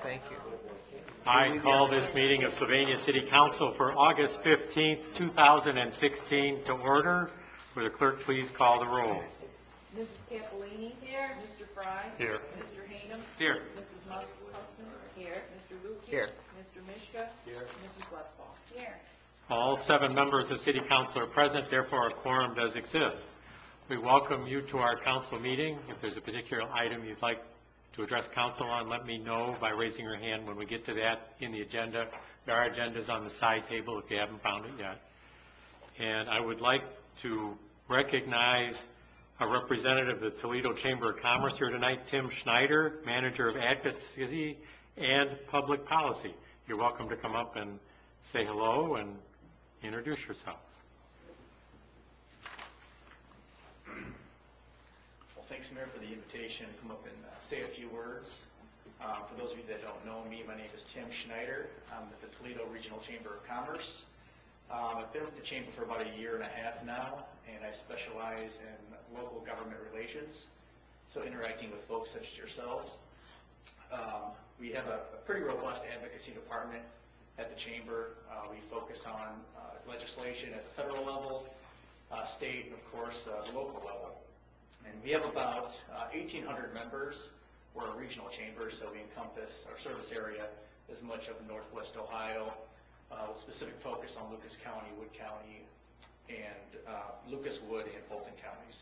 Thank you. I call this meeting of Sylvania City Council for August 15th, 2016 to order. Will the clerk please call the roll? Mrs. Cappellini. Here. Mr. Fry. Here. Mr. Hainum. Here. Mrs. Huston. Here. Mr. Lukey. Here. Mr. Mishka. Here. Mrs. Westfall. Here. All 7 members of City Council are present, therefore a quorum does exist. We welcome you to our council meeting. If there's a particular item you'd like to address council on, let me know by raising your hand when we get to that in the agenda. There are agendas on the side table if you haven't found it yet. And I would like to recognize a representative of the Toledo Chamber of Commerce here tonight, Tim Schneider, Manager of Advocacy and Public Policy. You're welcome to come up and say hello and introduce yourself. Well, thanks, Mayor, for the invitation to come up and say a few words. For those of you that don't know me, my name is Tim Schneider. I'm with the Toledo Regional Chamber of Commerce. I've been with the Chamber for about 1.5 years now, and I specialize in local government relations, so interacting with folks such as yourselves. We have a pretty robust advocacy department at the Chamber. We focus on legislation at the federal level, state, and of course the local level. And we have about 1,800 members. We're a regional chamber, so we encompass our service area as much of Northwest Ohio, with specific focus on Lucas County, Wood County, and Lucas, Wood, and Fulton counties.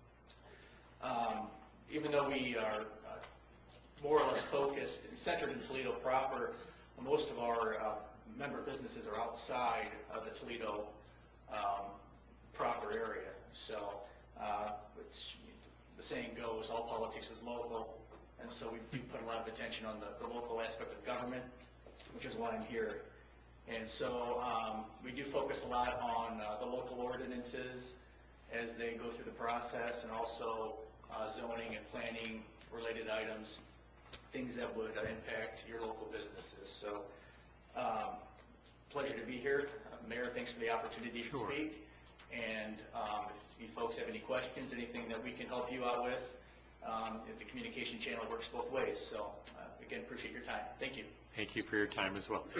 Even though we are more or less focused and centered in Toledo proper, most of our member businesses are outside of the Toledo proper area. So, which the saying goes, all politics is local, and so we do put a lot of attention on the local aspect of government, which is why I'm here. And so we do focus a lot on the local ordinances as they go through the process, and also zoning and planning related items, things that would impact your local businesses. So pleasure to be here. Mayor, thanks for the opportunity to speak. And if you folks have any questions, anything that we can help you out with, the communication channel works both ways. So again, appreciate your time. Thank you. Thank you for your time as well.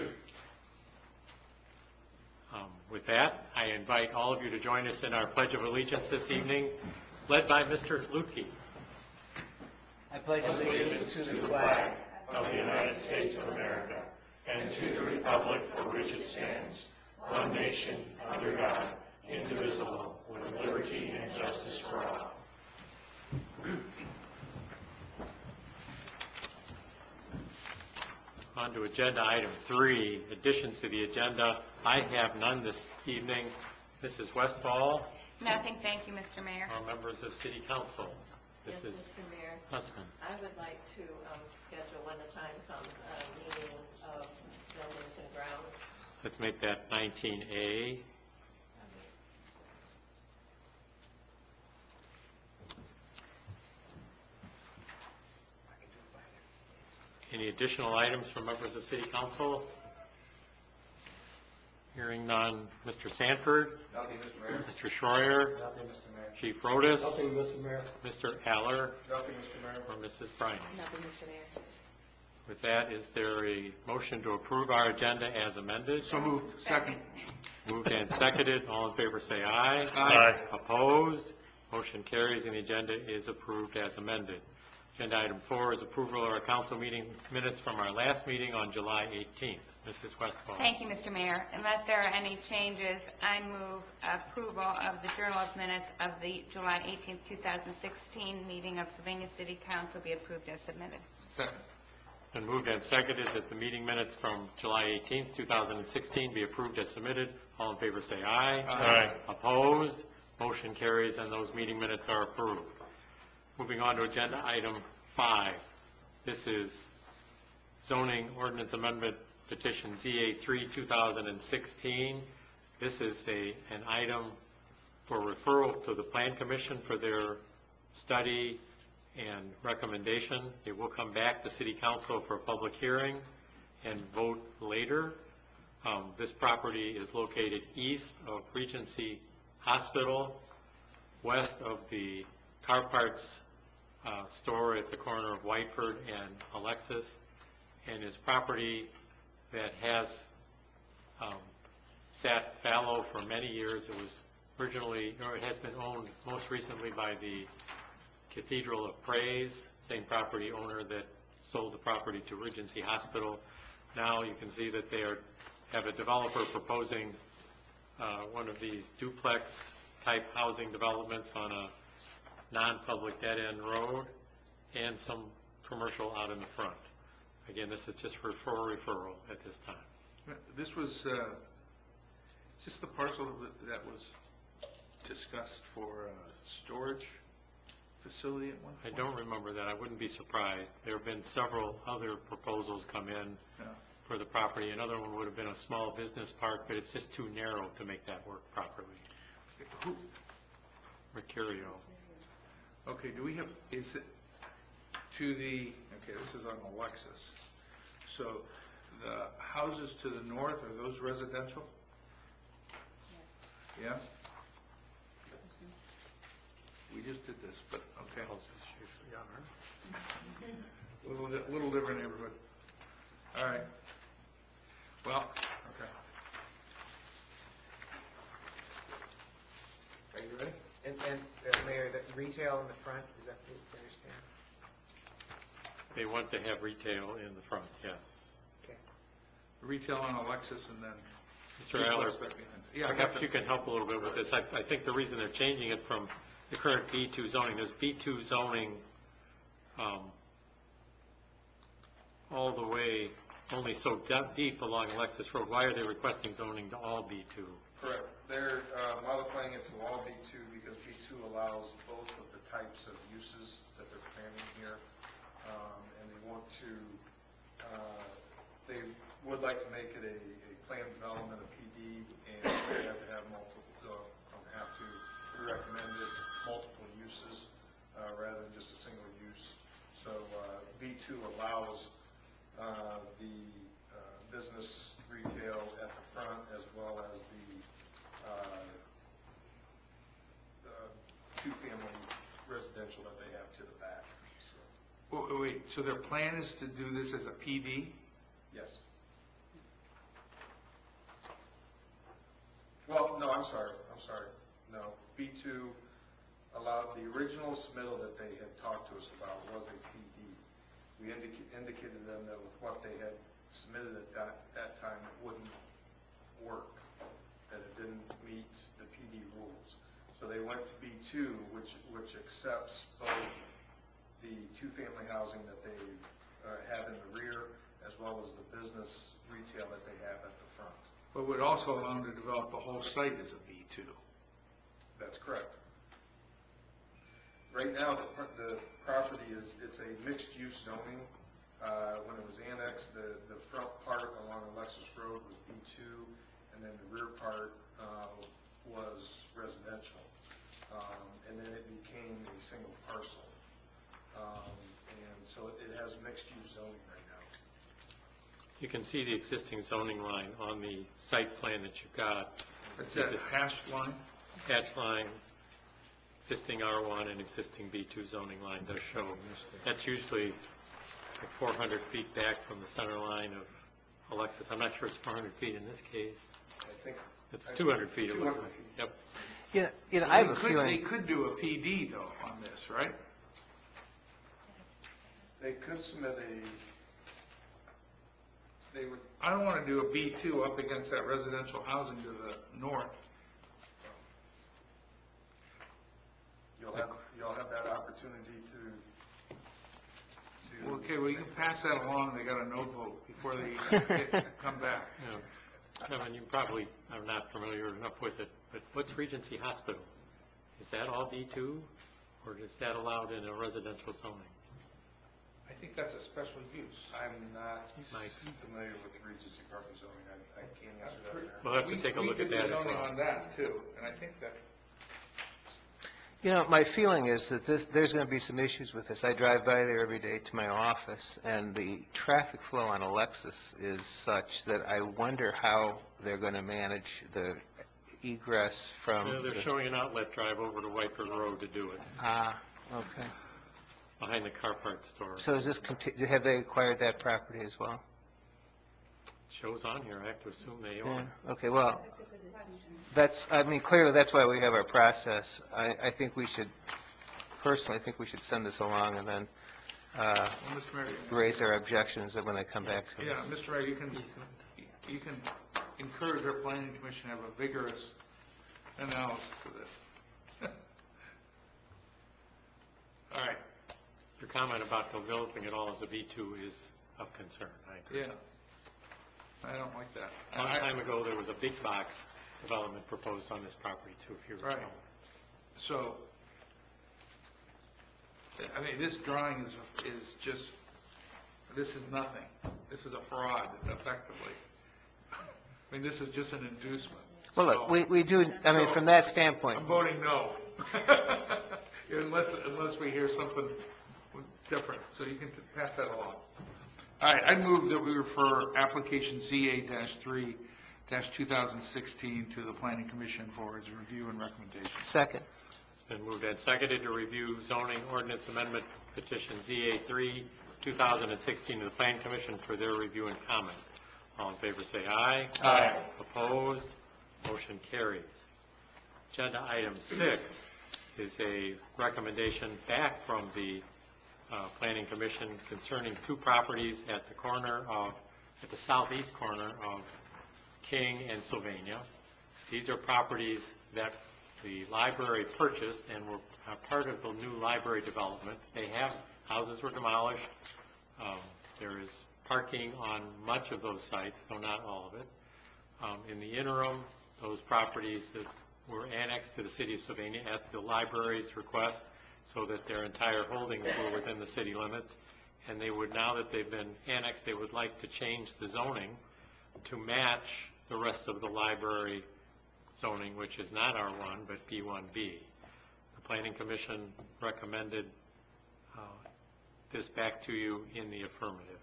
With that, I invite all of you to join us in our Pledge of Allegiance this evening, led by Mr. Lukey. I pledge allegiance to the flag of the United States of America and to the republic for which it stands, one nation, under God, indivisible, with liberty and justice for all. On to agenda item 3, additions to the agenda. I have none this evening. Mrs. Westfall? Nothing, thank you, Mr. Mayor. Our members of City Council. Yes, Mr. Mayor. Husband. I would like to schedule when the time comes a meeting of buildings and grounds. Let's make that 19A. Any additional items from members of City Council? Hearing none. Mr. Sanford? Nothing, Mr. Mayor. Mr. Schroyer? Nothing, Mr. Mayor. Chief Rodas? Nothing, Mr. Mayor. Mr. Aller? Nothing, Mr. Mayor. Or Mrs. Bryan? Nothing, Mr. Mayor. With that, is there a motion to approve our agenda as amended? So moved. Second. Moved and seconded. All in favor say aye. Aye. Opposed? Motion carries and the agenda is approved as amended. Agenda item 4 is approval of our council meeting minutes from our last meeting on July 18th. Mrs. Westphal. Thank you, Mr. Mayor. Unless there are any changes, I move approval of the Journal of Minutes of the July 18th, 2016 meeting of Sylvania City Council be approved as submitted. Second. Been moved and seconded that the meeting minutes from July 18th, 2016 be approved as submitted. All in favor say aye. Aye. Opposed? Motion carries and those meeting minutes are approved. Moving on to agenda item 5. This is zoning ordinance amendment petition ZA3 2016. This is an item for referral to the Plan Commission for their study and recommendation. It will come back to City Council for a public hearing and vote later. This property is located east of Regency Hospital, west of the car parts store at the corner of Whiteford and Alexis, and is property that has sat fallow for many years. It was originally, or it has been owned most recently by the Cathedral of Praise, same property owner that sold the property to Regency Hospital. Now you can see that they have a developer proposing one of these duplex type housing developments on a non-public dead-end road and some commercial out in the front. Again, this is just for referral at this time. This was, is this the parcel that was discussed for storage facility at one I point? don't remember that. I wouldn't be surprised. There have been several other proposals come in for the property. Another one would have been a small business park, but it's just too narrow to make that work properly. Who? Mercurio. Okay, do we have, is it to the, okay, this is on Alexis. So the houses to the north, are those residential? Yeah? We just did this, but, okay. Little different neighborhood. All right. Well, okay. Are you ready? And Mayor, that retail in the front, is that what you understand? They want to have retail in the front, yes. Okay. Retail on Alexis and then. Mr. Aller, Yeah, perhaps you can help a little bit with this. I think the reason they're changing it from the current B2 zoning, there's B2 zoning all the way, only so deep along Alexis Road. Why are they requesting zoning to all B2? Correct. They're modifying it to all B2 because B2 allows both of the types of uses that they're planning here. And they want to, they would like to make it a planned development, a PD, and they have to have multiple, we recommended multiple uses rather than just a single use. So B2 allows the business retail at the front as well as the two-family residential that they have to the back. So. Wait, so their plan is to do this as a PD? Yes. Well, no, I'm sorry. No, B2 allowed the original submittal that they had talked to us about was a PD. We indicated to them that with what they had submitted at that time, it wouldn't work, that it didn't meet the PD rules. So they went to B2, which accepts both the two-family housing that they have in the rear as well as the business retail that they have at the front. But would also allow them to develop the whole site as a B2. That's correct. Right now, the property it's a mixed-use zoning. When it was annexed, the front part along Alexis Road was B2, and then the rear part was residential. And then it became a single parcel. And so it has mixed-use zoning right now. You can see the existing zoning line on the site plan that you've got. It's that hashed line? Hatch line, existing R1 and existing B2 zoning line does show. That's usually like 400 feet back from the center line of Alexis. I'm not sure it's 400 feet in this case. I think It's 200 feet. It looks 200 like. feet. Yep. Yeah, I have a They feeling, could do a PD though on this, right? they could submit they would. I don't want to do a B2 up against that residential housing to the north. You'll have that opportunity to Okay, well, you can pass that along, they got a no vote before they come back. Yeah. Kevin, you probably are not familiar enough with it, but what's Regency Hospital? Is that all B2, or is that allowed in a residential zoning? I think that's a special use. I'm not Mike. familiar with the Regency Parking zoning. I can't answer that. Mayor. We'll have to take a look at that as We did the zoning well. on that too, and I think that, my feeling is that there's going to be some issues with this. I drive by there every day to my office, and the traffic flow on Alexis is such that I wonder how they're going to manage the egress from... Yeah, they're showing an outlet drive over to Whiteford Road to do it. Ah, okay. behind the car parts store. So is this, have they acquired that property as well? Shows on here, I have to assume they Yeah, own. okay, well, that's, I mean, clearly, that's why we have our process. I think we should, personally, I think we should send this along and then Well, Mr. Mayor, raise our objections when they come back to yeah, us. Mr. Mayor, you can encourage our planning commission to have a vigorous analysis of this. All right. Your comment about developing it all as a B2 is of concern, I agree. Yeah. I don't like that. A long time ago, there was a big box development proposed on this property too, if you recall. Right. So, I mean, this drawing is just, this is nothing. This is a fraud, effectively. I mean, this is just an inducement. Well, look, we do, I mean, from that standpoint, I'm voting no. Unless we hear something different, so you can pass that along. All right, I move that we refer application ZA-3-2016 to the Planning Commission for its review and recommendation. second. It's been moved and seconded to review zoning ordinance amendment petition ZA3, 2016 to the Plan Commission for their review and comment. All in favor say aye. Aye. Opposed? Motion carries. Agenda item 6 is a recommendation back from the Planning Commission concerning two properties at the southeast corner of King and Sylvania. These are properties that the library purchased and were part of the new library development. Houses were demolished. There is parking on much of those sites, though not all of it. In the interim, those properties that were annexed to the city of Sylvania at the library's request, so that their entire holdings were within the city limits. And they would, now that they've been annexed, they would like to change the zoning to match the rest of the library zoning, which is not R1, but B1B. The Planning Commission recommended this back to you in the affirmative.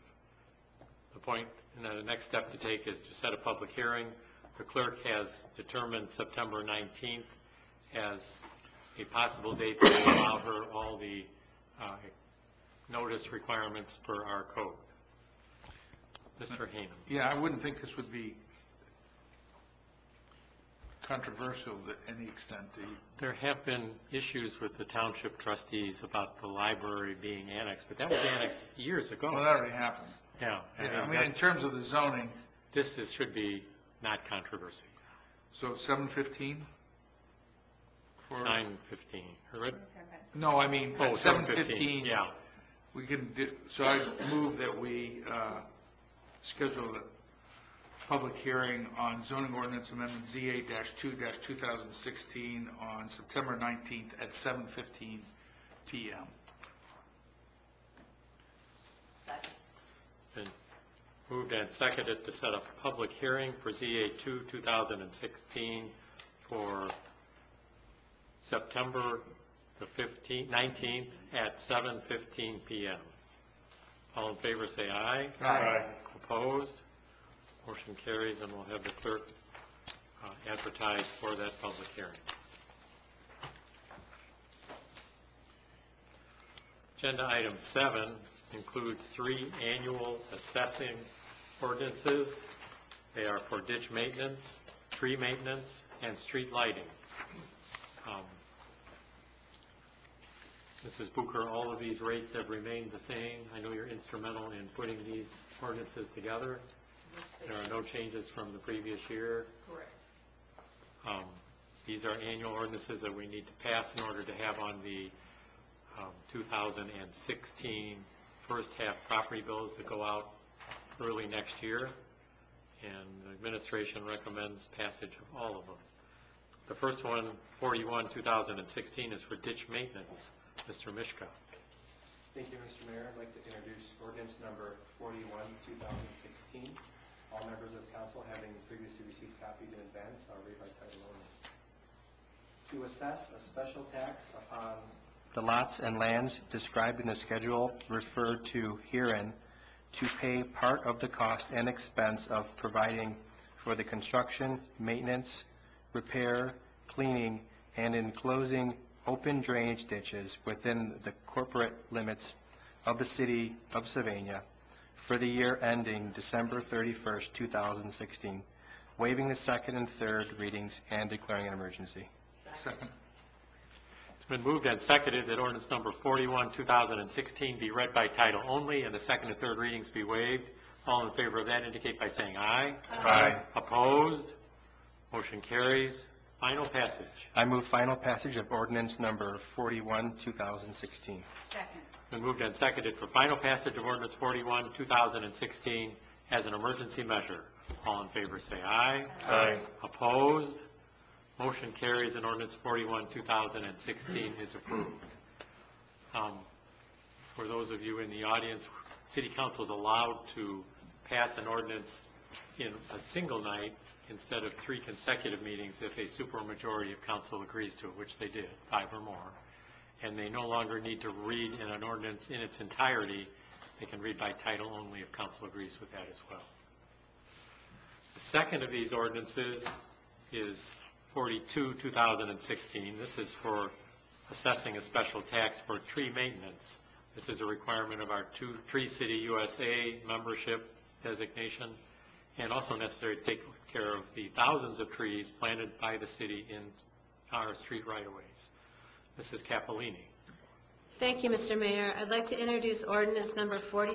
The next step to take is to set a public hearing. The clerk has determined September 19th as a possible date that will allow her all the notice requirements per our code. Mr. Hayman. Yeah, I wouldn't think this would be controversial to any extent. There have been issues with the township trustees about the library being annexed, but that was annexed years ago. Well, that already happened. Yeah. Yeah, I mean, in terms of the zoning, This should be not controversy. so 7:15? For 9:15. Right? No, I mean, Oh, at 7:15. 7:15. Yeah. We can do, so I move that we schedule a public hearing on zoning ordinance amendment ZA-2-2016 on September 19th at 7:15 PM. Second. Been moved and seconded to set up a public hearing for ZA2 2016 for September the 19th at 7:15 p.m. All in favor say aye. Aye. Opposed? Motion carries, and we'll have the clerk advertise for that public hearing. Agenda item 7 includes 3 annual assessing ordinances. They are for ditch maintenance, tree maintenance, and street lighting. Mrs. Booker, all of these rates have remained the same. I know you're instrumental in putting these ordinances together. There are no changes from the previous year. Correct. These are annual ordinances that we need to pass in order to have on the 2016 first half property bills that go out early next year. And the administration recommends passage of all of them. The first one, 41/2016, is for ditch maintenance. Mr. Mishka. Thank you, Mr. Mayor. I'd like to introduce ordinance number 41/2016. All members of council having previously received copies in advance, I'll read by title only. To assess a special tax upon the lots and lands described in the schedule referred to herein, to pay part of the cost and expense of providing for the construction, maintenance, repair, cleaning, and enclosing open drainage ditches within the corporate limits of the city of Sylvania for the year ending December 31st, 2016, waiving the second and third readings and declaring an emergency. Second. It's been moved and seconded that ordinance number 41, 2016 be read by title only and the second and third readings be waived. All in favor of that indicate by saying aye. Aye. Opposed? Motion carries. Final passage. I move final passage of ordinance number 41, 2016. Second. Been moved and seconded for final passage of ordinance 41, 2016 as an emergency measure. All in favor say aye. Aye. Opposed? Motion carries and ordinance 41, 2016 is approved. For those of you in the audience, City Council is allowed to pass an ordinance in a single night instead of 3 consecutive meetings if a supermajority of council agrees to it, which they did, 5 or more. And they no longer need to read in an ordinance in its entirety. They can read by title only if council agrees with that as well. The second of these ordinances is 42, 2016. This is for assessing a special tax for tree maintenance. This is a requirement of our Tree City USA membership designation, and also necessary to take care of the thousands of trees planted by the city in our street right-of-ways. Mrs. Cappellini. Thank you, Mr. Mayor. I'd like to introduce ordinance number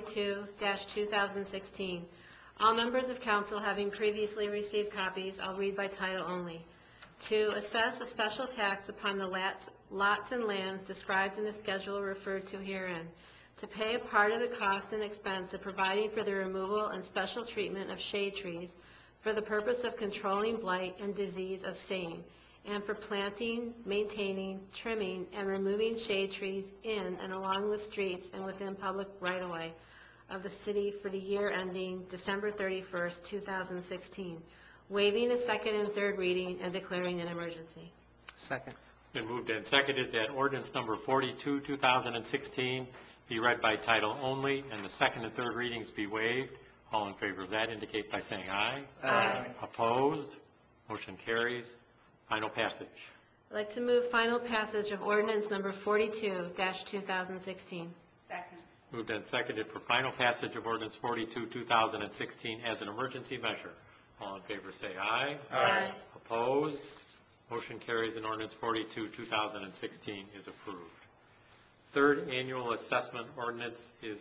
42-2016. All members of council having previously received copies, I'll read by title only. To assess a special tax upon the lots and lands described in the schedule referred to herein. To pay a part of the cost and expense of providing for the removal and special treatment of shade trees for the purpose of controlling blight and disease of same, and for planting, maintaining, trimming, and removing shade trees in and along the streets and within public right-of-way of the city for the year ending December 31st, 2016, waiving a second and third reading and declaring an emergency. Second. Been moved and seconded that ordinance number 42, 2016 be read by title only and the second and third readings be waived. All in favor of that indicate by saying aye. Aye. Opposed? Motion carries. Final passage. I'd like to move final passage of ordinance number 42-2016. Second. Moved and seconded for final passage of ordinance 42, 2016 as an emergency measure. All in favor say aye. Aye. Opposed? Motion carries and ordinance 42, 2016 is approved. Third annual assessment ordinance is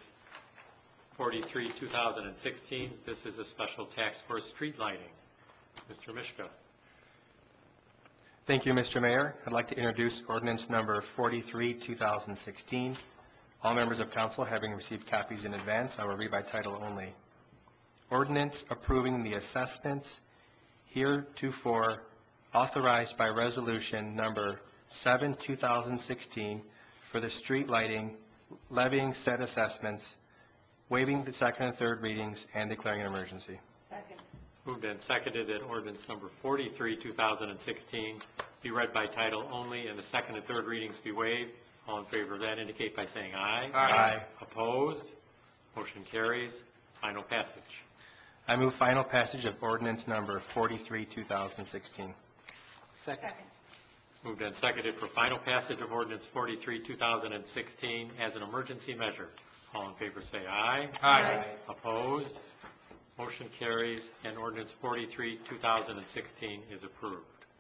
43, 2016. This is a special tax for street lighting. Mr. Mishka. Thank you, Mr. Mayor. I'd like to introduce ordinance number 43, 2016. All members of council having received copies in advance, I will read by title only. Ordinance approving the assessments heretofore authorized by resolution number 7, 2016 for the street lighting, levying said assessments, waiving the second and third readings, and declaring an emergency. Second. Moved and seconded that ordinance number 43, 2016 be read by title only and the second and third readings be waived. All in favor of that indicate by saying aye. Aye. Opposed? Motion carries. Final passage. I move final passage of ordinance number 43, 2016. Second. Moved and seconded for final passage of ordinance 43, 2016 as an emergency measure. All in favor say aye. Aye. Opposed? Motion carries and ordinance 43, 2016 is approved.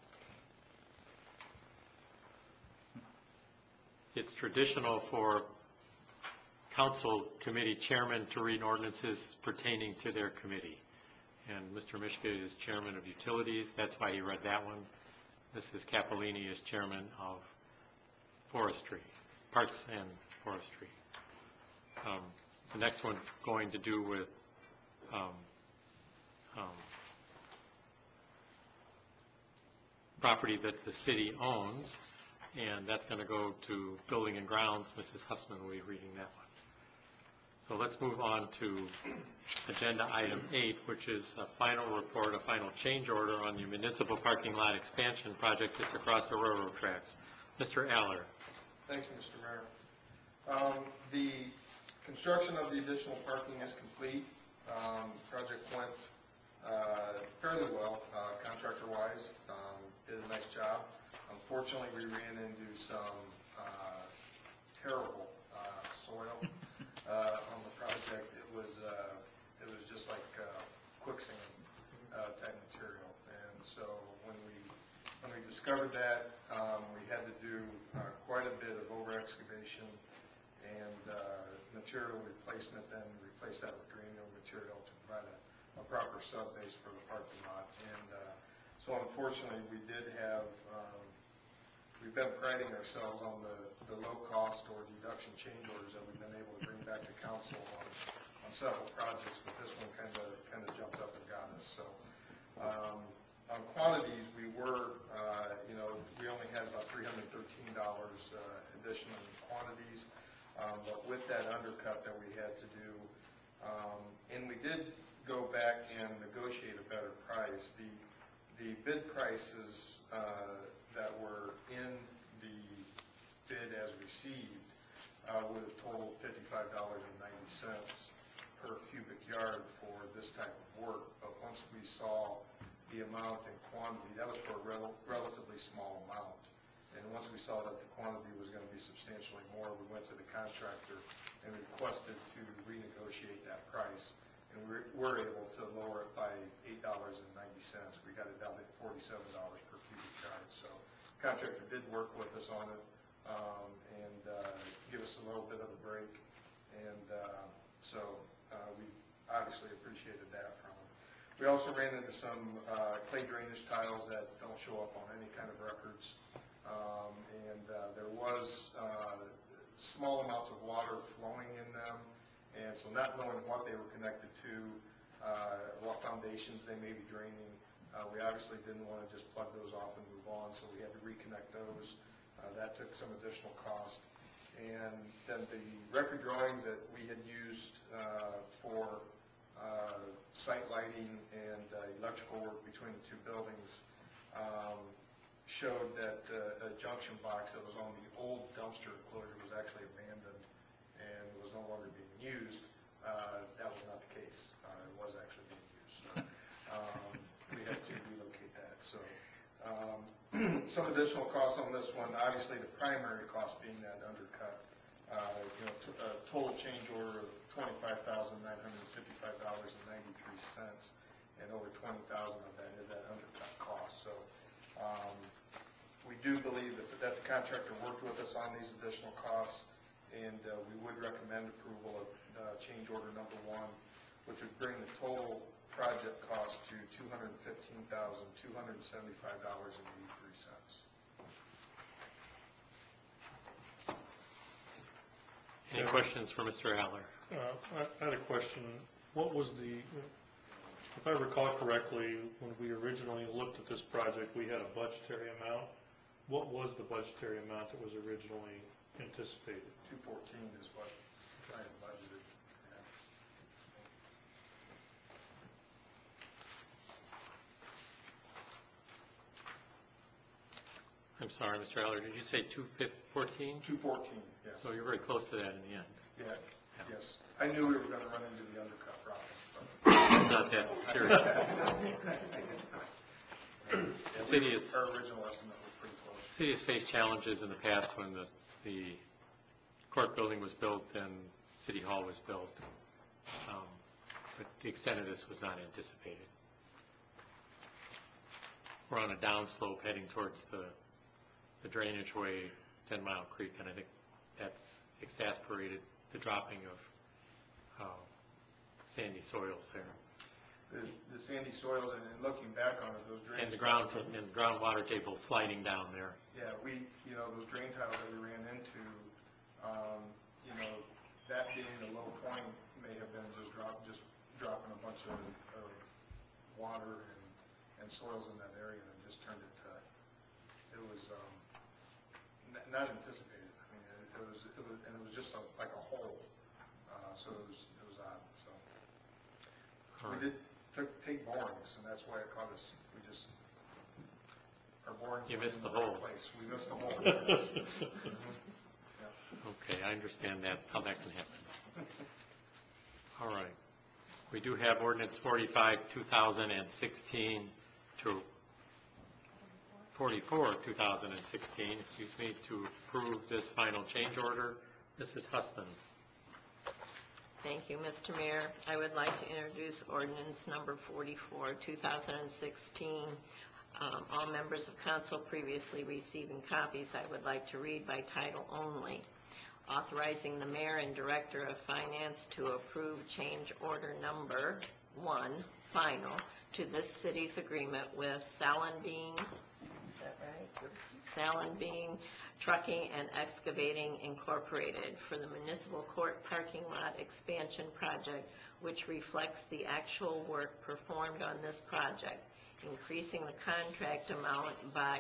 It's traditional for council committee chairmen to read ordinances pertaining to their committee. And Mr. Mishka is chairman of utilities. That's why he read that one. Mrs. Cappellini is chairman of forestry, parks and forestry. The next one going to do with property that the city owns, and that's going to go to building and grounds. Mrs. Hussman will be reading that one. So let's move on to agenda item 8, which is a final report, a final change order on the municipal parking lot expansion project that's across the railroad tracks. Mr. Aller. Thank you, Mr. Mayor. The construction of the additional parking is complete. Project went fairly well, contractor-wise, did a nice job. Unfortunately, we ran into some discovered that. We had to do quite a bit of over-excavation and material replacement, then replace that with granular material to provide a proper sub-base for the parking lot. And so unfortunately, we did have, we've been priding ourselves on the low cost or deduction change orders that we've been able to bring back to council on several projects, but this one kind of jumped up and got us. So on quantities, we were, we only had about $313 additional in quantities, but with that undercut that we had to do, and we did go back and negotiate a better price. The bid prices that were in the bid as received would have totaled $55.90 per cubic yard for this type of work. But once we saw the amount and quantity, that was for a relatively small amount. And once we saw that the quantity was going to be substantially more, we went to the contractor and requested to renegotiate that price. And we were able to lower it by $8.90. We got it down to $47 per cubic yard. So the contractor did work with us on it and give us a little bit of a break. And so we obviously appreciated that from him. We also ran into some clay drainage tiles that don't show up on any kind of records. And there was small amounts of water flowing in them. And so not knowing what they were connected to, what foundations they may be draining, we obviously didn't want to just plug those off and move on, so we had to reconnect those. That took some additional cost. And then the record drawings that we had used for site lighting and electrical work between the two buildings showed that a junction box that was on the old dumpster enclosure was actually abandoned and was no longer being used. That was not the case. It was actually being used. So we had to relocate that. So some additional costs on this one. Obviously, the primary cost being that undercut. A total change order of $25,955.93, and over $20,000 of that is that undercut cost. So we do believe that the contractor worked with us on these additional costs, and we would recommend approval of change order number 1, which would bring the total project cost to $215,275.83. Any questions for Mr. Aller? I had a question. What was if I recall correctly, when we originally looked at this project, we had a budgetary amount. What was the budgetary amount that was originally anticipated? 214 is what I had budgeted. I'm sorry, Mr. Aller, did you say 214? 214, yes. So you're very close to that in the end. Yeah, yes. I knew we were going to run into the undercut problem. It's not that serious. Our original estimate was pretty close. The city has faced challenges in the past when the court building was built and City Hall was built, but the extent of this was not anticipated. We're on a downslope heading towards the drainage way, 10 Mile Creek, and I think that's exacerbated the dropping of sandy soils there. The sandy soils, and looking back on it, those drain and the groundwater table sliding down there. Yeah, those drain tiles that we ran into, that being the low point may have been just dropping a bunch of water and soils in that area, and it just turned it to, it was not anticipated. I mean, it was just like a hole. So it was odd. So we did take borings, and that's why it caught us. Our borings. You missed the right hole. Place. We missed the hole. Yeah. Okay, I understand that, how that can happen. All right. We do have ordinance 45, 2016 to 44, 2016, to approve this final change order. Mrs. Husband. Thank you, Mr. Mayor. I would like to introduce ordinance number 44, 2016, All members of council previously receiving copies, I would like to read by title only. Authorizing the mayor and director of finance to approve change order number 1, final, to this city's agreement with Salenbean, is that right? Salenbean Trucking and Excavating Incorporated for the municipal court parking lot expansion project, which reflects the actual work performed on this project, increasing the contract amount by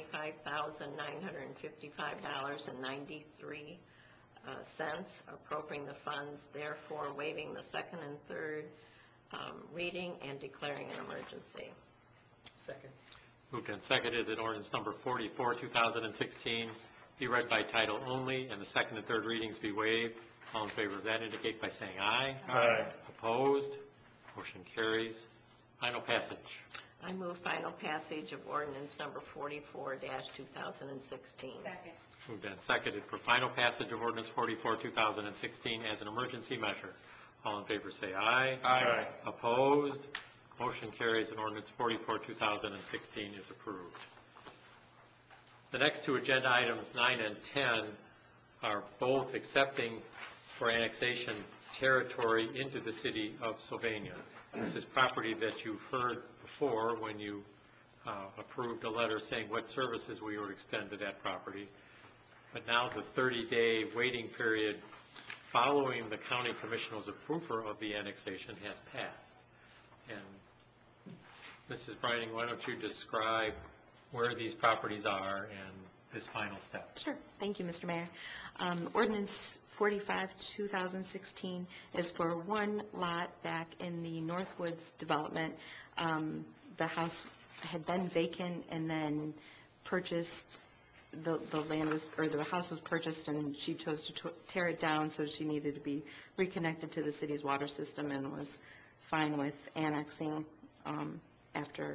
$25,955.93, appropriating the funds, therefore waiving the second and third reading and declaring an emergency. Second. Moved and seconded that ordinance number 44, 2016 be read by title only and the second and third readings be waived. All in favor of that indicate by saying aye. Aye. Opposed? Motion carries. Final passage. I move final passage of ordinance number 44-2016. Second. Moved and seconded for final passage of ordinance 44, 2016 as an emergency measure. All in favor say aye. Aye. Opposed? Motion carries and ordinance 44, 2016 is approved. The next two agenda items, 9 and 10, are both accepting for annexation territory into the city of Sylvania. This is property that you've heard before when you approved a letter saying what services we would extend to that property. But now the 30-day waiting period following the county commissioner's approval of the annexation has passed. And Mrs. Brining, why don't you describe where these properties are and this final step? Sure. Thank you, Mr. Mayor. Ordinance 45, 2016 is for one lot back in the Northwoods development. The house had been vacant and then purchased, the land was, or the house was purchased and she chose to tear it down, so she needed to be reconnected to the city's water system and was fine with annexing after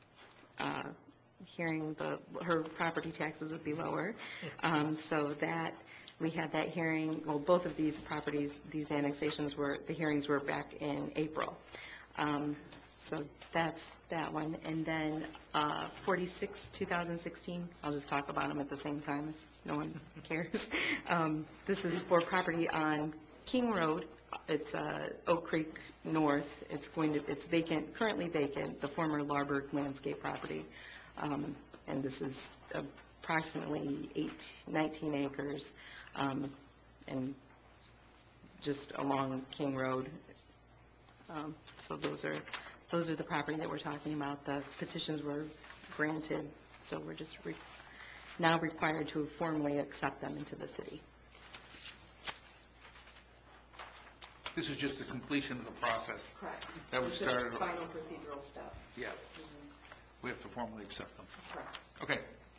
hearing her property taxes would be lower. So that we had that hearing. Well, both of these properties, these annexations the hearings were back in April. So that's that one. And then 46, 2016, I'll just talk about them at the same time if no one cares. This is for property on King Road. It's Oak Creek North. It's vacant, currently vacant, the former Larberg landscape property. And this is approximately 19 acres, and just along King Road. So those are the property that we're talking about. The petitions were granted, so we're just now required to formally accept them into the city. This is just the completion of the process. Correct. That was started. Final procedural step. Yeah. We have to formally accept them. Correct. Okay.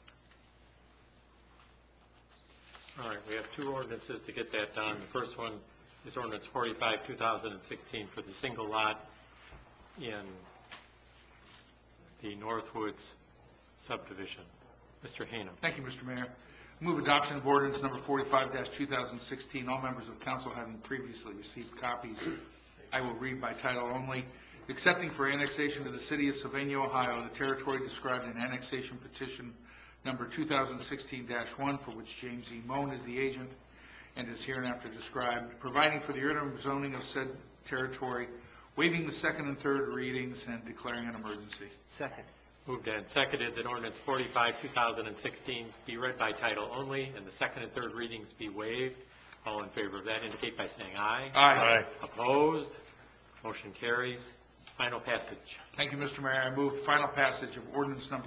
All right, we have two ordinances to get that done. The first one is ordinance 45, 2016 for the single lot in the Northwoods subdivision. Mr. Hanum. Thank you, Mr. Mayor. Move adoption of ordinance number 45-2016. All members of council having previously received copies, I will read by title only. Accepting for annexation to the city of Sylvania, Ohio, the territory described in annexation petition number 2016-1, for which James E. Moan is the agent and is hereinafter described, providing for the interim zoning of said territory, waiving the second and third readings, and declaring an emergency. Second. Moved and seconded that ordinance 45, 2016 be read by title only and the second and third readings be waived. All in favor of that indicate by saying aye. Aye. Opposed? Motion carries. Final passage. Thank you, Mr. Mayor. I move final passage of ordinance number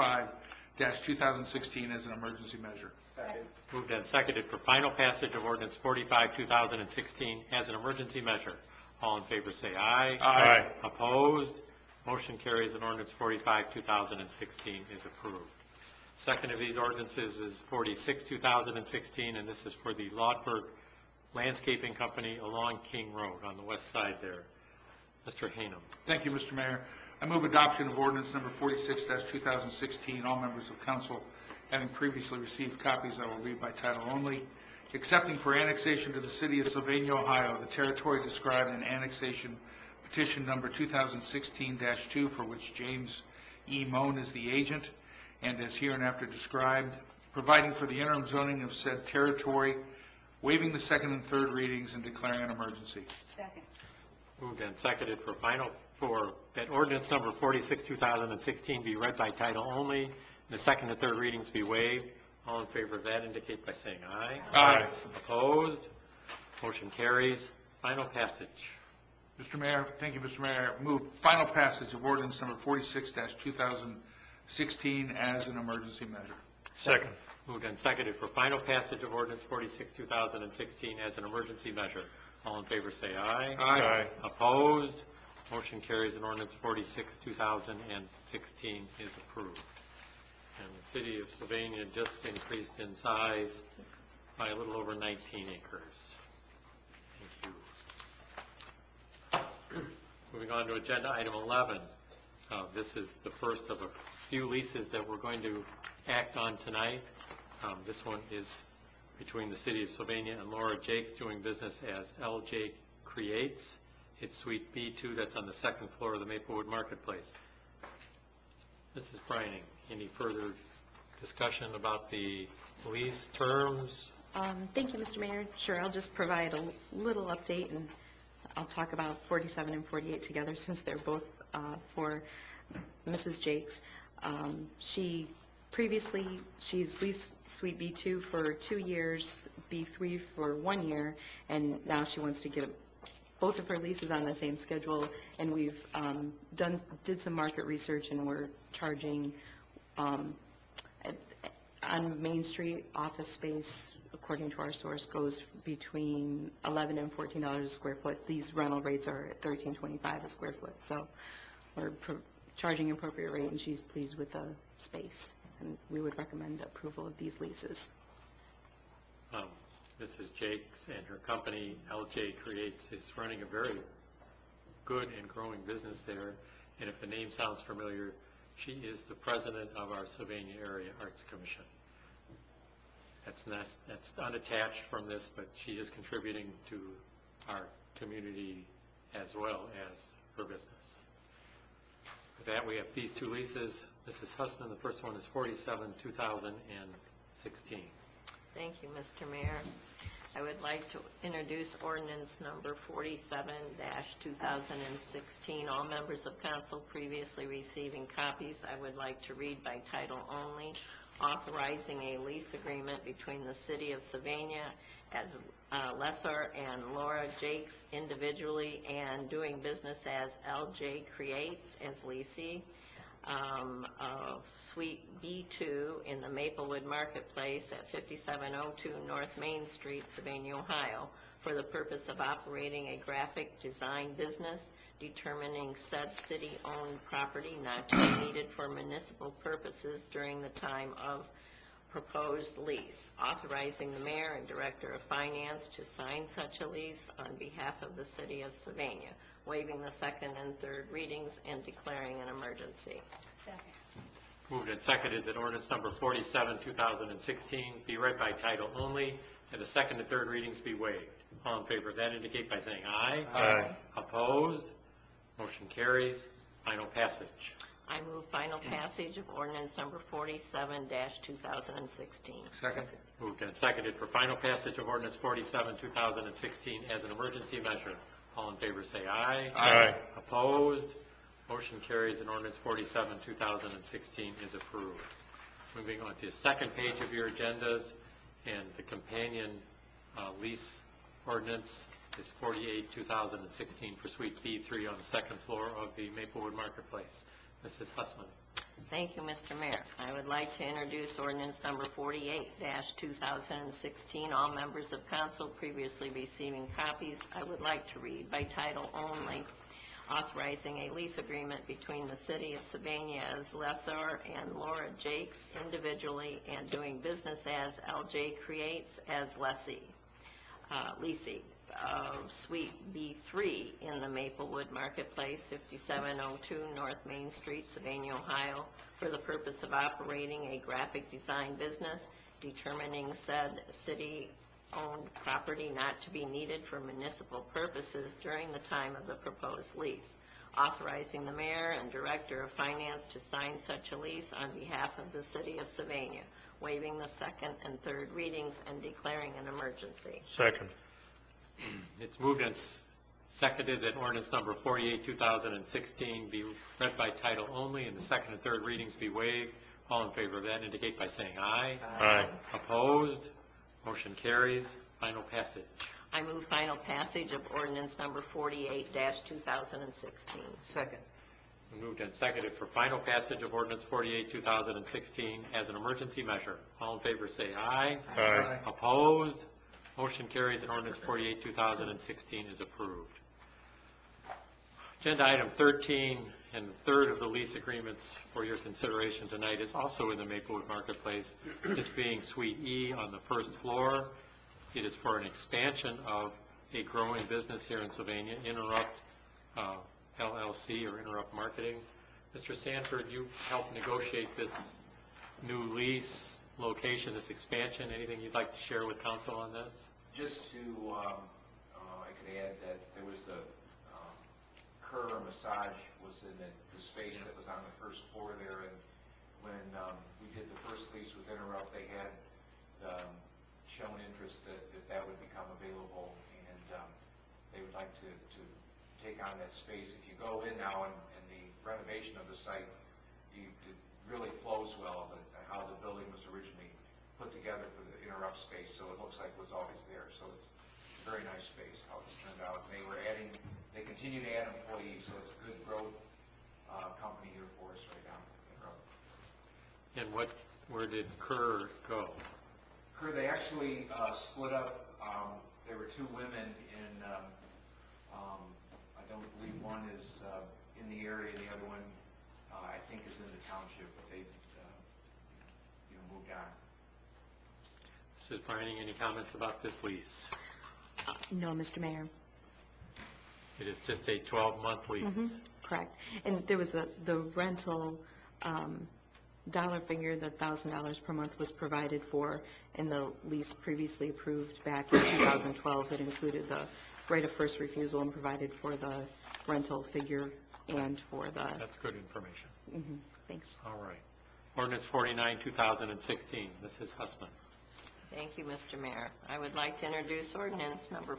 45-2016 as an emergency measure. Second. Moved and seconded for final passage of ordinance 45, 2016 as an emergency measure. All in favor say aye. Aye. Opposed? Motion carries and ordinance 45, 2016 is approved. Second of these ordinances is 46, 2016, and this is for the Laudberg Landscaping Company along King Road on the west side there. Mr. Hanum. Thank you, Mr. Mayor. I move adoption of ordinance number 46-2016. All members of council having previously received copies, I will read by title only. Accepting for annexation to the city of Sylvania, Ohio, the territory described in annexation petition number 2016-2, for which James E. Moan as the agent, and as hereinafter described, providing for the interim zoning of said territory, waiving the second and third readings, and declaring an emergency. Second. Moved and seconded for that ordinance number 46, 2016 be read by title only, and the second and third readings be waived. All in favor of that indicate by saying aye. Aye. Opposed? Motion carries. Final passage. Mr. Mayor, thank you, Mr. Mayor. Move final passage of ordinance number 46-2016 as an emergency measure. Second. Moved and seconded for final passage of ordinance 46, 2016 as an emergency measure. All in favor say aye. Aye. Opposed? Motion carries and ordinance 46, 2016 is approved. And the city of Sylvania just increased in size by a little over 19 acres. Thank you. Moving on to agenda item 11. This is the first of a few leases that we're going to act on tonight. This one is between the city of Sylvania and Laura Jakes, doing business as LJ Creates. It's Suite B2 that's on the second floor of the Maplewood Marketplace. Mrs. Brining, any further discussion about the lease terms? Thank you, Mr. Mayor. Sure, I'll just provide a little update, and I'll talk about 47 and 48 together since they're both for Mrs. Jakes. She's leased Suite B2 for 2 years, B3 for 1 year, and now she wants to get both of her leases on the same schedule, and we've did some market research, and we're charging on Main Street office space, according to our source, goes between $11 and $14 a square foot. These rental rates are at $13.25 a square foot, so we're charging appropriate rate, and she's pleased with the space, and we would recommend approval of these leases. Mrs. Jakes and her company, LJ Creates, is running a very good and growing business there, and if the name sounds familiar, she is the president of our Sylvania Area Arts Commission. That's unattached from this, but she is contributing to our community as well as her business. With that, we have these two leases. Mrs. Hussman, the first one is 47, 2016. Thank you, Mr. Mayor. I would like to introduce ordinance number 47-2016. All members of council previously receiving copies, I would like to read by title only, authorizing a lease agreement between the city of Sylvania as lessor and Laura Jakes individually, and doing business as LJ Creates as leasee. Suite B2 in the Maplewood Marketplace at 5702 North Main Street, Sylvania, Ohio, for the purpose of operating a graphic design business, determining said city-owned property not to be needed for municipal purposes during the time of proposed lease, authorizing the mayor and director of finance to sign such a lease on behalf of the city of Sylvania, waiving the second and third readings and declaring an emergency. Second. Moved and seconded that ordinance number 47, 2016 be read by title only, and the second and third readings be waived. All in favor of that indicate by saying aye. Aye. Opposed? Motion carries. Final passage. I move final passage of ordinance number 47-2016. Second. Moved and seconded for final passage of ordinance 47, 2016 as an emergency measure. All in favor say aye. Aye. Opposed? Motion carries and ordinance 47, 2016 is approved. Moving on to the second page of your agendas, and the companion lease ordinance is 48, 2016 for Suite B3 on the second floor of the Maplewood Marketplace. Mrs. Hussman. Thank you, Mr. Mayor. I would like to introduce ordinance number 48-2016. All members of council previously receiving copies, I would like to read by title only, authorizing a lease agreement between the city of Sylvania as lessor and Laura Jakes individually, and doing business as LJ Creates as leasee. Suite B3 in the Maplewood Marketplace, 5702 North Main Street, Sylvania, Ohio, for the purpose of operating a graphic design business, determining said city-owned property not to be needed for municipal purposes during the time of the proposed lease, authorizing the mayor and director of finance to sign such a lease on behalf of the city of Sylvania, waiving the second and third readings and declaring an emergency. Second. It's moved and seconded that ordinance number 48, 2016 be read by title only and the second and third readings be waived. All in favor of that indicate by saying aye. Aye. Opposed? Motion carries. Final passage. I move final passage of ordinance number 48-2016. Second. Moved and seconded for final passage of ordinance 48, 2016 as an emergency measure. All in favor say aye. Aye. Opposed? Motion carries and ordinance 48, 2016 is approved. Agenda item 13 and the third of the lease agreements for your consideration tonight is also in the Maplewood Marketplace. This being Suite E on the first floor. It is for an expansion of a growing business here in Sylvania, Interrupt LLC or Interrupt Marketing. Mr. Sanford, you helped negotiate this new lease location, this expansion. Anything you'd like to share with council on this? Just to, I could add that there was a Kerr Massage was in the space that was on the first floor there, and when we did the first lease with Interrupt, they had shown interest that would become available, and they would like to take on that space. If you go in now and the renovation of the site, it really flows well, how the building was originally put together for the Interrupt space, so it looks like it was always there. So it's a very nice space, how it's turned out. And they continue to add employees, so it's a good growth company here for us right now. And where did Kerr go? Kerr, they actually split up. There were two women in, I don't believe one is in the area, the other one I think is in the township, but they moved on. Mrs. Brining, any comments about this lease? No, Mr. Mayor. It is just a 12-month lease. Correct. And there was the rental dollar figure, the $1,000 per month was provided for in the lease previously approved back in 2012. It included the right of first refusal and provided for the rental figure and for the... That's good information. Thanks. All right. Ordinance 49, 2016. Mrs. Hussman. Thank you, Mr. Mayor. I would like to introduce ordinance number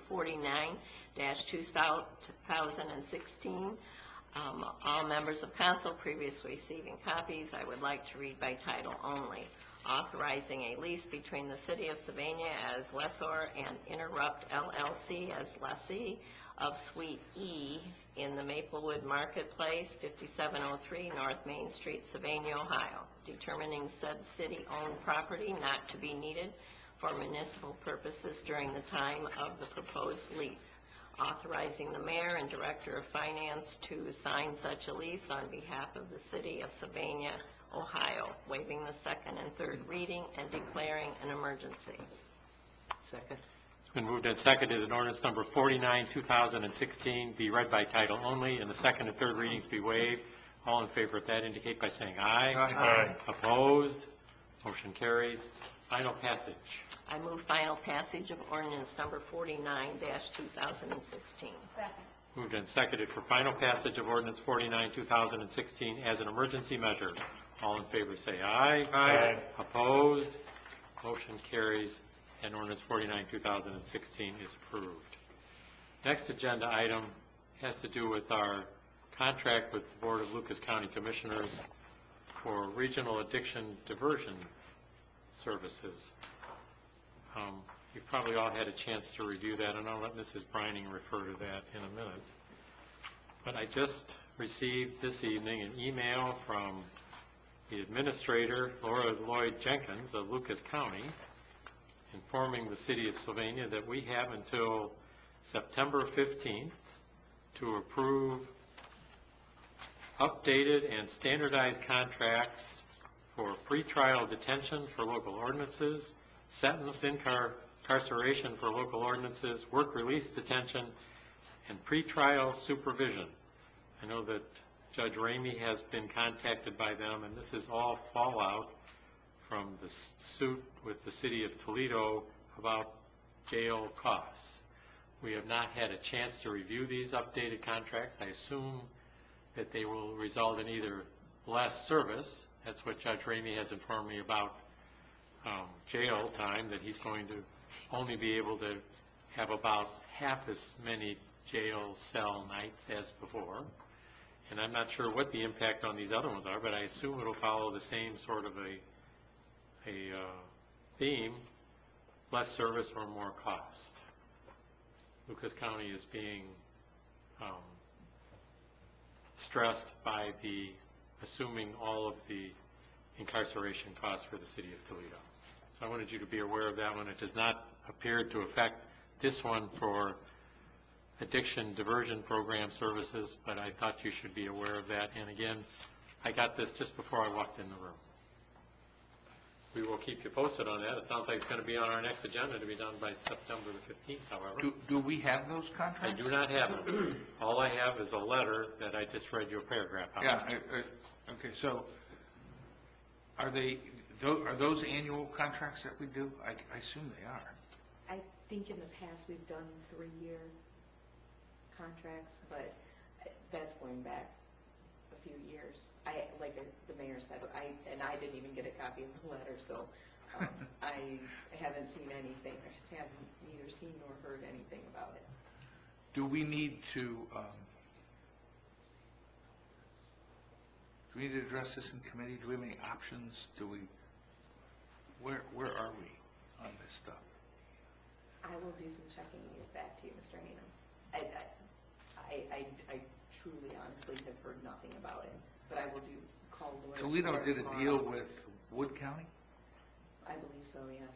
49-2016. All members of council previously receiving copies, I would like to read by title only. Authorizing a lease between the City of Sylvania as lessor and Interrupt LLC as lessee of Suite E in the Maplewood Marketplace, 5703 North Main Street, Sylvania, Ohio. Determining said city-owned property not to be needed for municipal purposes during the time of the proposed lease. Authorizing the mayor and director of finance to sign such a lease on behalf of the City of Sylvania, Ohio, waiving the second and third reading and declaring an emergency. Second. It's been moved and seconded that ordinance number 49, 2016 be read by title only and the second and third readings be waived. All in favor of that indicate by saying aye. Aye. Opposed? Motion carries. Final passage. I move final passage of ordinance number 49-2016. Second. Moved and seconded for final passage of ordinance 49, 2016 as an emergency measure. All in favor say aye. Aye. Opposed? Motion carries and ordinance 49, 2016 is approved. Next agenda item has to do with our contract with the Board of Lucas County Commissioners for regional addiction diversion services. You've probably all had a chance to review that, and I'll let Mrs. Brining refer to that in a minute. But I just received this evening an email from the administrator, Laura Lloyd Jenkins of Lucas County, informing the City of Sylvania that we have until September 15th to approve updated and standardized contracts for pretrial detention for local ordinances, sentence incarceration for local ordinances, work release detention, and pretrial supervision. I know that Judge Ramey has been contacted by them, and this is all fallout from the suit with the City of Toledo about jail costs. We have not had a chance to review these updated contracts. I assume that they will result in either less service, that's what Judge Ramey has informed me about, jail time, that he's going to only be able to have about half as many jail cell nights as before. And I'm not sure what the impact on these other ones are, but I assume it'll follow the same sort of a theme, less service or more cost. Lucas County is being stressed by the assuming all of the incarceration costs for the city of Toledo. So I wanted you to be aware of that one. It does not appear to affect this one for addiction diversion program services, but I thought you should be aware of that. And again, I got this just before I walked in the room. We will keep you posted on that. It sounds like it's going to be on our next agenda to be done by September the 15th, however. Do we have those contracts? I do not have them. All I have is a letter that I just read you a paragraph out. Yeah, okay, so are those annual contracts that we do? I assume they are. I think in the past we've done 3-year contracts, but that's going back a few years. Like the mayor said, I didn't even get a copy of the letter, so I haven't seen anything. I have neither seen nor heard anything about it. Do we need to address this in committee? Do we have any options? Where are we on this stuff? I will do some checking and get back to you, Mr. Hanum. I truly, honestly have heard nothing about it, but I will call Laura. Toledo did a deal with Wood County? I believe so, yes.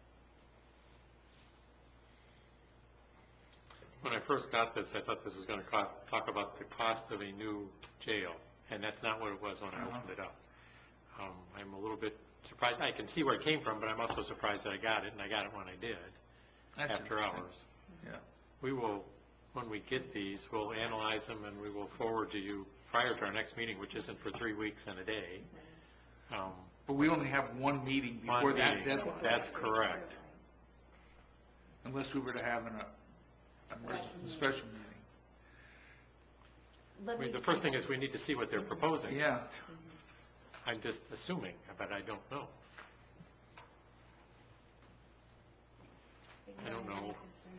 When I first got this, I thought this was going to talk about the cost of a new jail, and that's not what it was when I opened it up. I'm a little bit surprised. I can see where it came from, but I'm also surprised that I got it, and I got it when I did, after hours. Yeah. We will, when we get these, we'll analyze them, and we will forward to you prior to our next meeting, which isn't for 3 weeks and a day. But we only have one meeting before that deadline. That's correct. Unless we were to have a special meeting. The first thing is we need to see what they're proposing. Yeah. I'm just assuming, but I don't know. I don't know.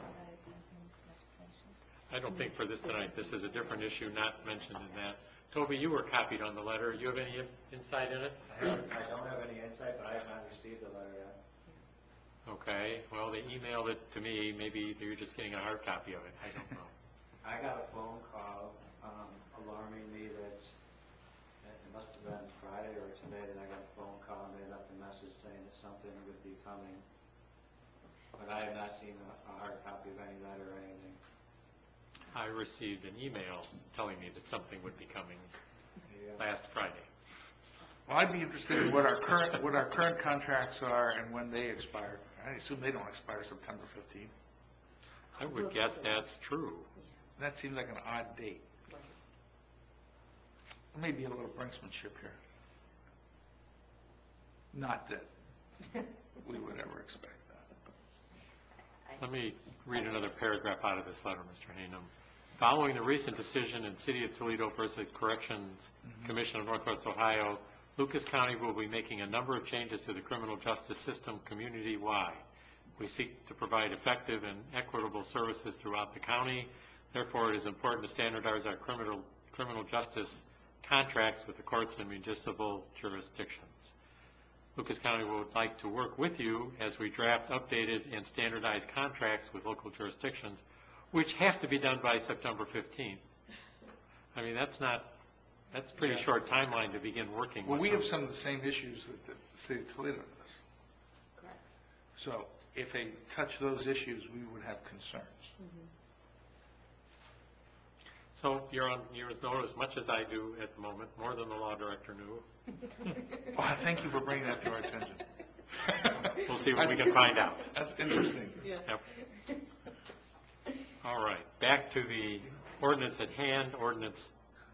I don't think for this tonight, this is a different issue not mentioned in that. Toby, you were copied on the letter. You have any insight in it? I don't have any insight, but I have not received the letter yet. Okay, well, they emailed it to me. Maybe you're just getting a hard copy of it. I don't know. I got a phone call alarming me that it must have been Friday or today that I got a phone call and they left a message saying that something would be coming. But I have not seen a hard copy of any letter or anything. I received an email telling me that something would be coming last Friday. Well, I'd be interested in what our current contracts are and when they expire. I assume they don't expire September 15th. I would guess that's true. That seems like an odd date. There may be a little brinksmanship here. Not that we would ever expect that. Let me read another paragraph out of this letter, Mr. Hanum. Following the recent decision in City of Toledo versus Corrections Commission of Northwest Ohio, Lucas County will be making a number of changes to the criminal justice system community-wide. We seek to provide effective and equitable services throughout the county. Therefore, it is important to standardize our criminal justice contracts with the courts and municipal jurisdictions. Lucas County would like to work with you as we draft updated and standardized contracts with local jurisdictions, which have to be done by September 15th. I mean, that's pretty short timeline to begin working with. Well, we have some of the same issues that the city of Toledo does. Correct. So if they touch those issues, we would have concerns. So you're on yours know as much as I do at the moment, more than the law director knew. Well, thank you for bringing that to our attention. We'll see what we can find out. That's interesting. Yep. All right, back to the ordinance at hand, ordinance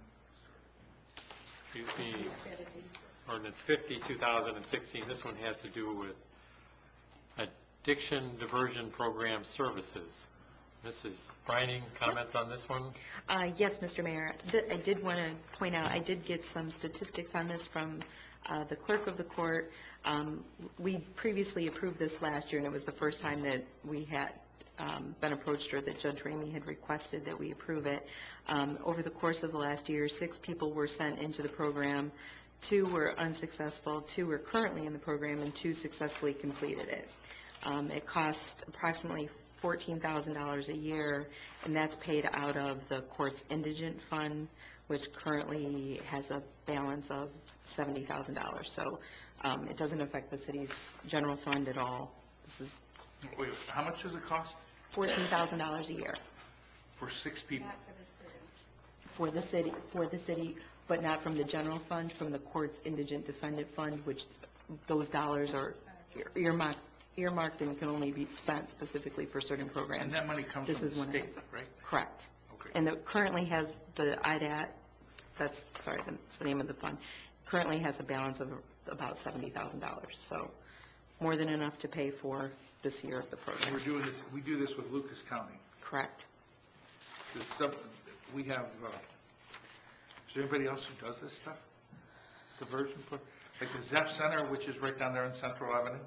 50, 2016. This one has to do with addiction diversion program services. Mrs. Brining, comments on this one? Yes, Mr. Mayor. I did want to point out, I did get some statistics on this from the clerk of the court. We previously approved this last year, and it was the first time that we had been approached or that Judge Ramey had requested that we approve it. Over the course of the last year, 6 people were sent into the program. 2 were unsuccessful, 2 were currently in the program, and 2 successfully completed it. It cost approximately $14,000 a year, and that's paid out of the court's indigent fund, which currently has a balance of $70,000. So it doesn't affect the city's general fund at all. This is Wait, how much does it cost? $14,000 a year For 6 people? for the city, but not from the general fund, from the court's indigent defendant fund, which those dollars are earmarked and can only be spent specifically for certain programs. And that money comes This from is the one of state, them. right? Correct. Okay. And it currently has the IDAT, that's the name of the fund, currently has a balance of about $70,000. So more than enough to pay for this year of the program. We're doing this, we do this with Lucas County. Correct. We have, is there anybody else who does this stuff? Diversion for, like the Zeph Center, which is right down there on Central Avenue?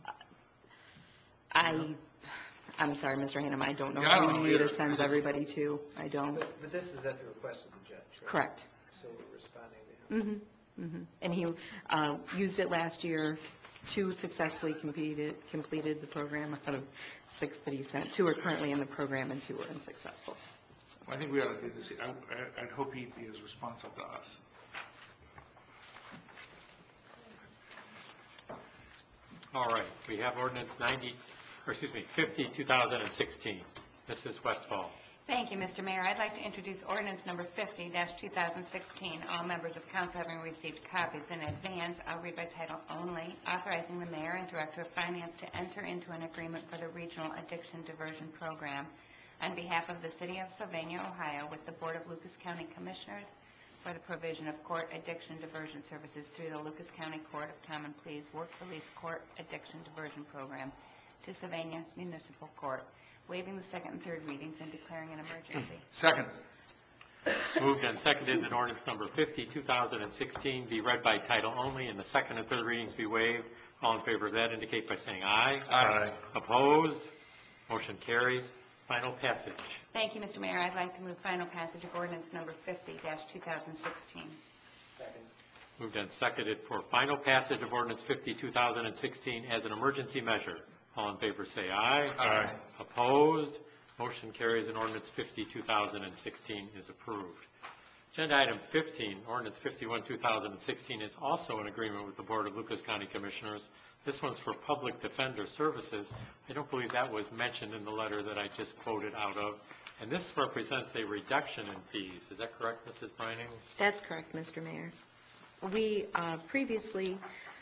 I'm sorry, Mr. Hannum, I don't know Yeah, I don't who know Rita either. sends everybody to. I don't. But this is at the request of the judge, right? Correct. So we're responding to him. Mm-hmm. And he used it last year. 2 successfully completed the program out of 6 that he sent. 2 are currently in the program and 2 are unsuccessful. I think we ought to do this. I'd hope he'd be as responsive to us. All right, we have ordinance 50, 2016. Mrs. Westfall. Thank you, Mr. Mayor. I'd like to introduce ordinance number 50-2016. All members of council having received copies in advance, I'll read by title only, authorizing the mayor and director of finance to enter into an agreement for the Regional Addiction Diversion Program on behalf of the city of Sylvania, Ohio, with the Board of Lucas County Commissioners for the provision of court addiction diversion services through the Lucas County Court of Common Pleas Work Release Court Addiction Diversion Program to Sylvania Municipal Court, waiving the second and third readings and declaring an emergency. Second. Moved and seconded that ordinance number 50, 2016 be read by title only and the second and third readings be waived. All in favor of that indicate by saying aye. Aye. Opposed? Motion carries. Final passage. Thank you, Mr. Mayor. I'd like to move final passage of ordinance number 50-2016. Second. Moved and seconded for final passage of ordinance 50, 2016 as an emergency measure. All in favor say aye. Aye. Opposed? Motion carries and ordinance 50, 2016 is approved. Agenda item 15, ordinance 51, 2016 is also in agreement with the Board of Lucas County Commissioners. This one's for public defender services. I don't believe that was mentioned in the letter that I just quoted out of. And this represents a reduction in fees. Is that correct, Mrs. Brining? That's correct, Mr. Mayor. We previously,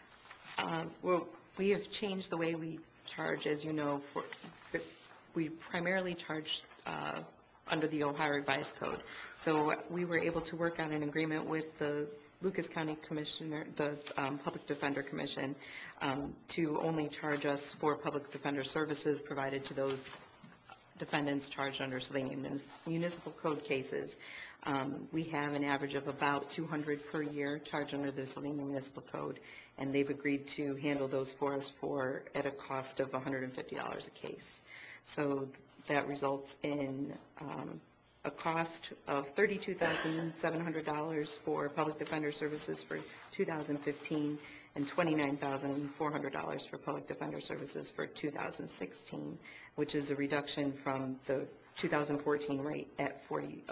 we have changed the way we charge, as you know. We primarily charge under the Ohio Revised Code. So we were able to work on an agreement with the Lucas County Commissioner, the Public Defender Commission, to only charge us for public defender services provided to those defendants charged under Sylvania Municipal Code cases. We have an average of about 200 per year charged under the Sylvania Municipal Code, and they've agreed to handle those for us at a cost of $150 a case. So that results in a cost of $32,700 for public defender services for 2015 and $29,400 for public defender services for 2016, which is a reduction from the 2014 rate at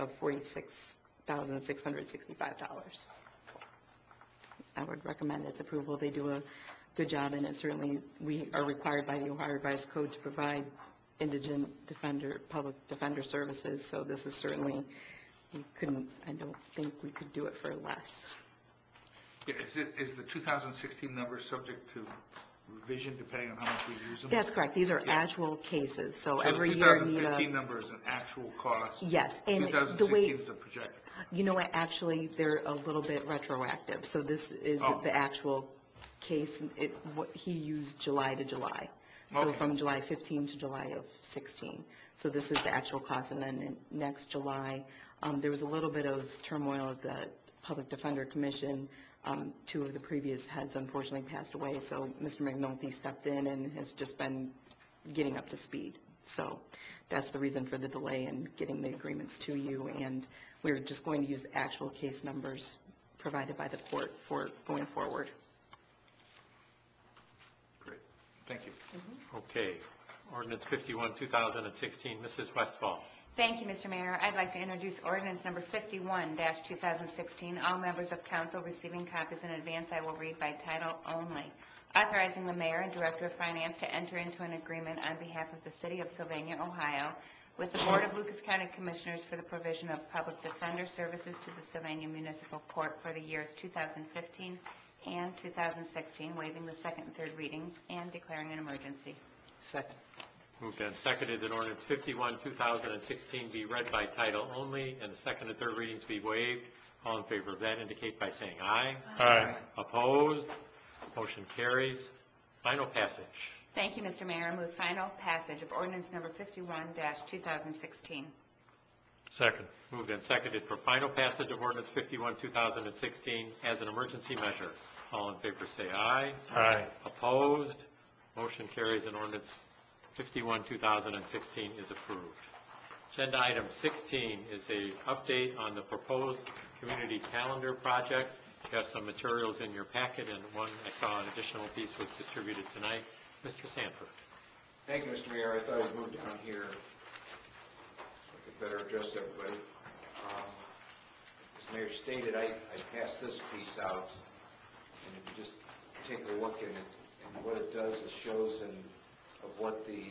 $46,665. I would recommend its approval. They do a good job, and certainly we are required by the Ohio Revised Code to provide indigent public defender services, so this is certainly, I don't think we could do it for less. Yeah, is the 2016 number subject to revision depending on how much we use them? That's correct. These are actual cases, so So every the year 2015 number is an actual cost? Yes, and the 2016 way, is a projected? you know what, actually, they're a little bit retroactive, so this is the actual case. What he used July to July. So Okay. from July 15 to July of 16. So this is the actual cost, and then in next July, there was a little bit of turmoil at the Public Defender Commission. Two of the previous heads unfortunately passed away, so Mr. McNulty stepped in and has just been getting up to speed. So that's the reason for the delay in getting the agreements to you, and we're just going to use the actual case numbers provided by the court for going forward. Great. Thank you. Okay. Ordinance 51, 2016. Mrs. Westfall. Thank you, Mr. Mayor. I'd like to introduce ordinance number 51-2016. All members of council receiving copies in advance, I will read by title only. Authorizing the mayor and director of finance to enter into an agreement on behalf of the city of Sylvania, Ohio, with the Board of Lucas County Commissioners for the provision of public defender services to the Sylvania Municipal Court for the years 2015 and 2016, waiving the second and third readings and declaring an emergency. Second. Moved and seconded that ordinance 51, 2016 be read by title only and the second and third readings be waived. All in favor of that indicate by saying aye. Aye. Opposed? Motion carries. Final passage. Thank you, Mr. Mayor. I move final passage of ordinance number 51-2016. Second. Moved and seconded for final passage of ordinance 51, 2016 as an emergency measure. All in favor say aye. Aye. Opposed? Motion carries and ordinance 51, 2016 is approved. Agenda item 16 is a update on the proposed community calendar project. You have some materials in your packet, and one I saw an additional piece was distributed tonight. Mr. Sanford. Thank you, Mr. Mayor. I thought I'd move down here so I could better address everybody. As the Mayor stated, I passed this piece out, and if you just take a look at it, and what it does is shows of what the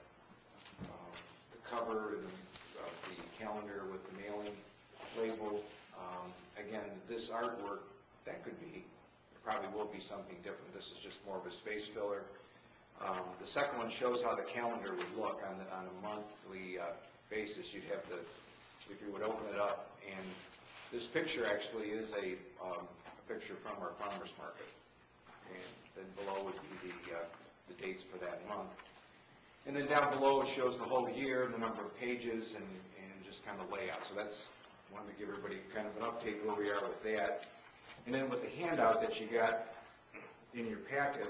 cover and the calendar with the mailing label. Again, this artwork, that could be, probably will be something different. This is just more of a space filler. The second one shows how the calendar would look on a monthly basis. You'd have to, if you would open it up, and this picture actually is a picture from our farmers market. And then below would be the dates for that month. And then down below it shows the whole year, the number of pages, and just kind of layout. So that's, wanted to give everybody kind of an update where we are with that. And then with the handout that you got in your packet,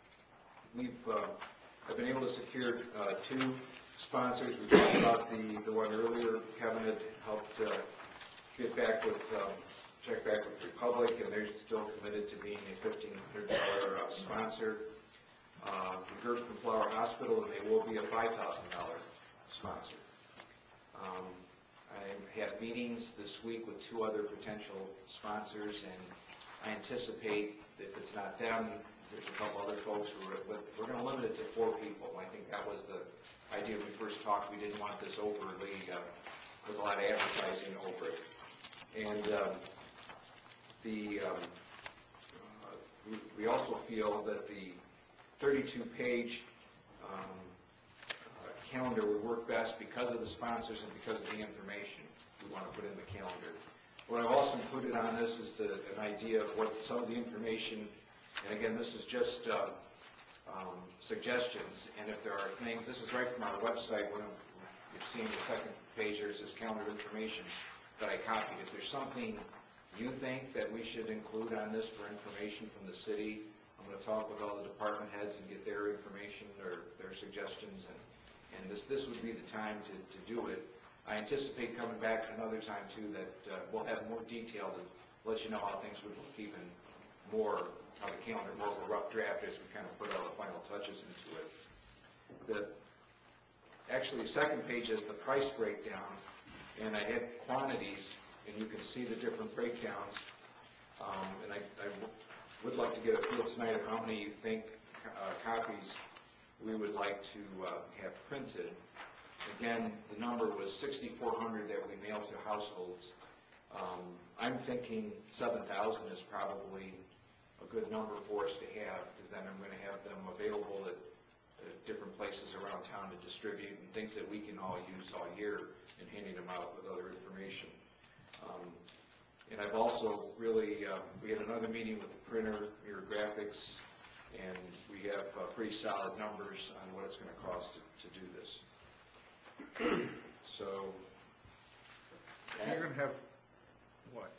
I've been able to secure two sponsors. We talked about the one earlier. Kevin had helped check back with Republic, and they're still committed to being a $1,500 sponsor. We heard from Flower Hospital, and they will be a $5,000 sponsor. I had meetings this week with two other potential sponsors, and I anticipate that if it's not them, there's a couple other folks but we're going to limit it to 4 people. I think that was the idea when we first talked. We didn't want this overly, with a lot of advertising over it. And we also feel that the 32-page calendar would work best because of the sponsors and because of the information we want to put in the calendar. What I've also included on this is an idea of what some of the information, and again, this is just suggestions, and if there are things, this is right from our website. When you've seen the second page, there's this calendar information that I copied. If there's something you think that we should include on this for information from the city, I'm going to talk with all the department heads and get their information or their suggestions, and this would be the time to do it. I anticipate coming back another time too that we'll have more detail to let you know how things would look even more, how the calendar, more of a rough draft as we kind of put all the final touches into it. Actually, the second page is the price breakdown, and I had quantities, and you can see the different breakdowns. And I would like to get a feel tonight of how many you think copies we would like to have printed. Again, the number was 6,400 that we mailed to households. I'm thinking 7,000 is probably a good number for us to have, because then I'm going to have them available at different places around town to distribute, and things that we can all use all year, and handing them out with other information. And I've also really, we had another meeting with the printer, Mirror Graphics, and we have pretty solid numbers on what it's going to cost to do this. So, And you're gonna have, what,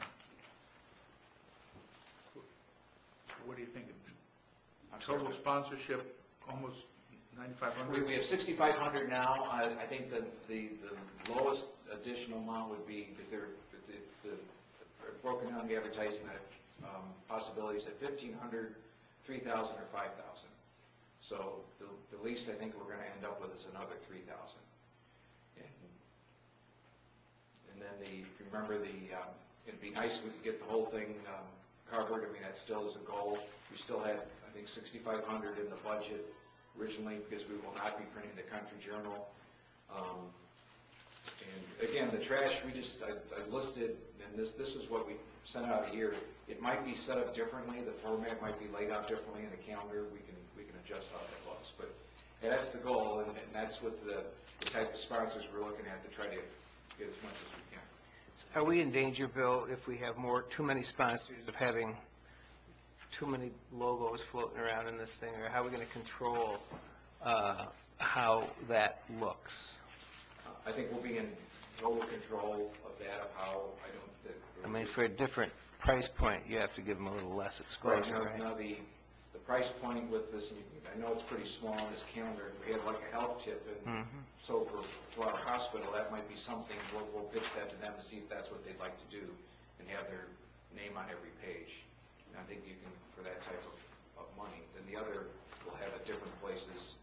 what do you think? Total sponsorship, almost 9,500? we have 6,500 now. I think that the lowest additional amount would be, because it's the broken down the advertisement possibilities at 1,500, 3,000, or 5,000. So the least I think we're going to end up with is another 3,000. And then remember it'd be nice if we could get the whole thing covered. I mean, that still is a goal. We still had, I think, 6,500 in the budget originally, because we will not be printing the Country Journal. And again, the trash, I listed, and this is what we sent out here. It might be set up differently. The format might be laid out differently in the calendar. We can adjust how that looks. But that's the goal, and that's what the type of sponsors we're looking at to try to get as much as we can. Are we in danger, Bill, if we have too many sponsors, of having too many logos floating around in this thing, or how are we going to control how that looks? I think we'll be in total control of that, of how, I mean, for a different price point, you have to give them a little less exposure, right? Now, the price point with this, I know it's pretty small on this calendar. We have like a health tip, and so for our hospital, that might be something, we'll pitch that to them to see if that's what they'd like to do, and have their name on every page. And I think you can, for that type of money. Then the other will have at different places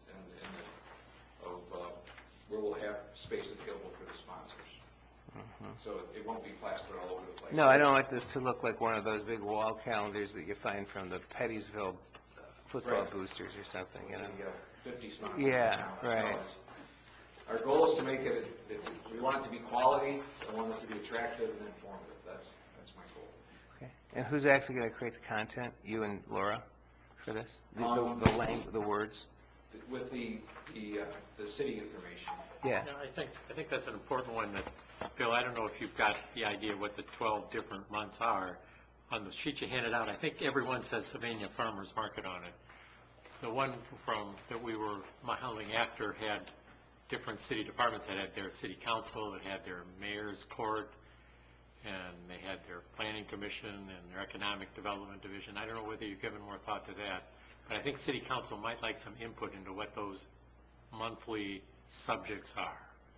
where we'll have space available for the sponsors. So it won't be plastered all over the place. No, I don't want this to look like one of those big wall calendars that you find from the Pettysville football boosters or something, you know? 50 sponsors. Yeah, right. Our goal is to make it, we want it to be quality, I want it to be attractive and informative. That's my goal. Okay. And who's actually going to create the content? You and Laura for this? The words? With the city information. Yeah. I think that's an important one that, Bill, I don't know if you've got the idea what the 12 different months are. On the sheet you handed out, I think everyone says Sylvania Farmers Market on it. The one that we were modeling after had different city departments that had their city council, that had their mayor's court, and they had their planning commission and their economic development division. I don't know whether you've given more thought to that, but I think city council might like some input into what those monthly subjects are.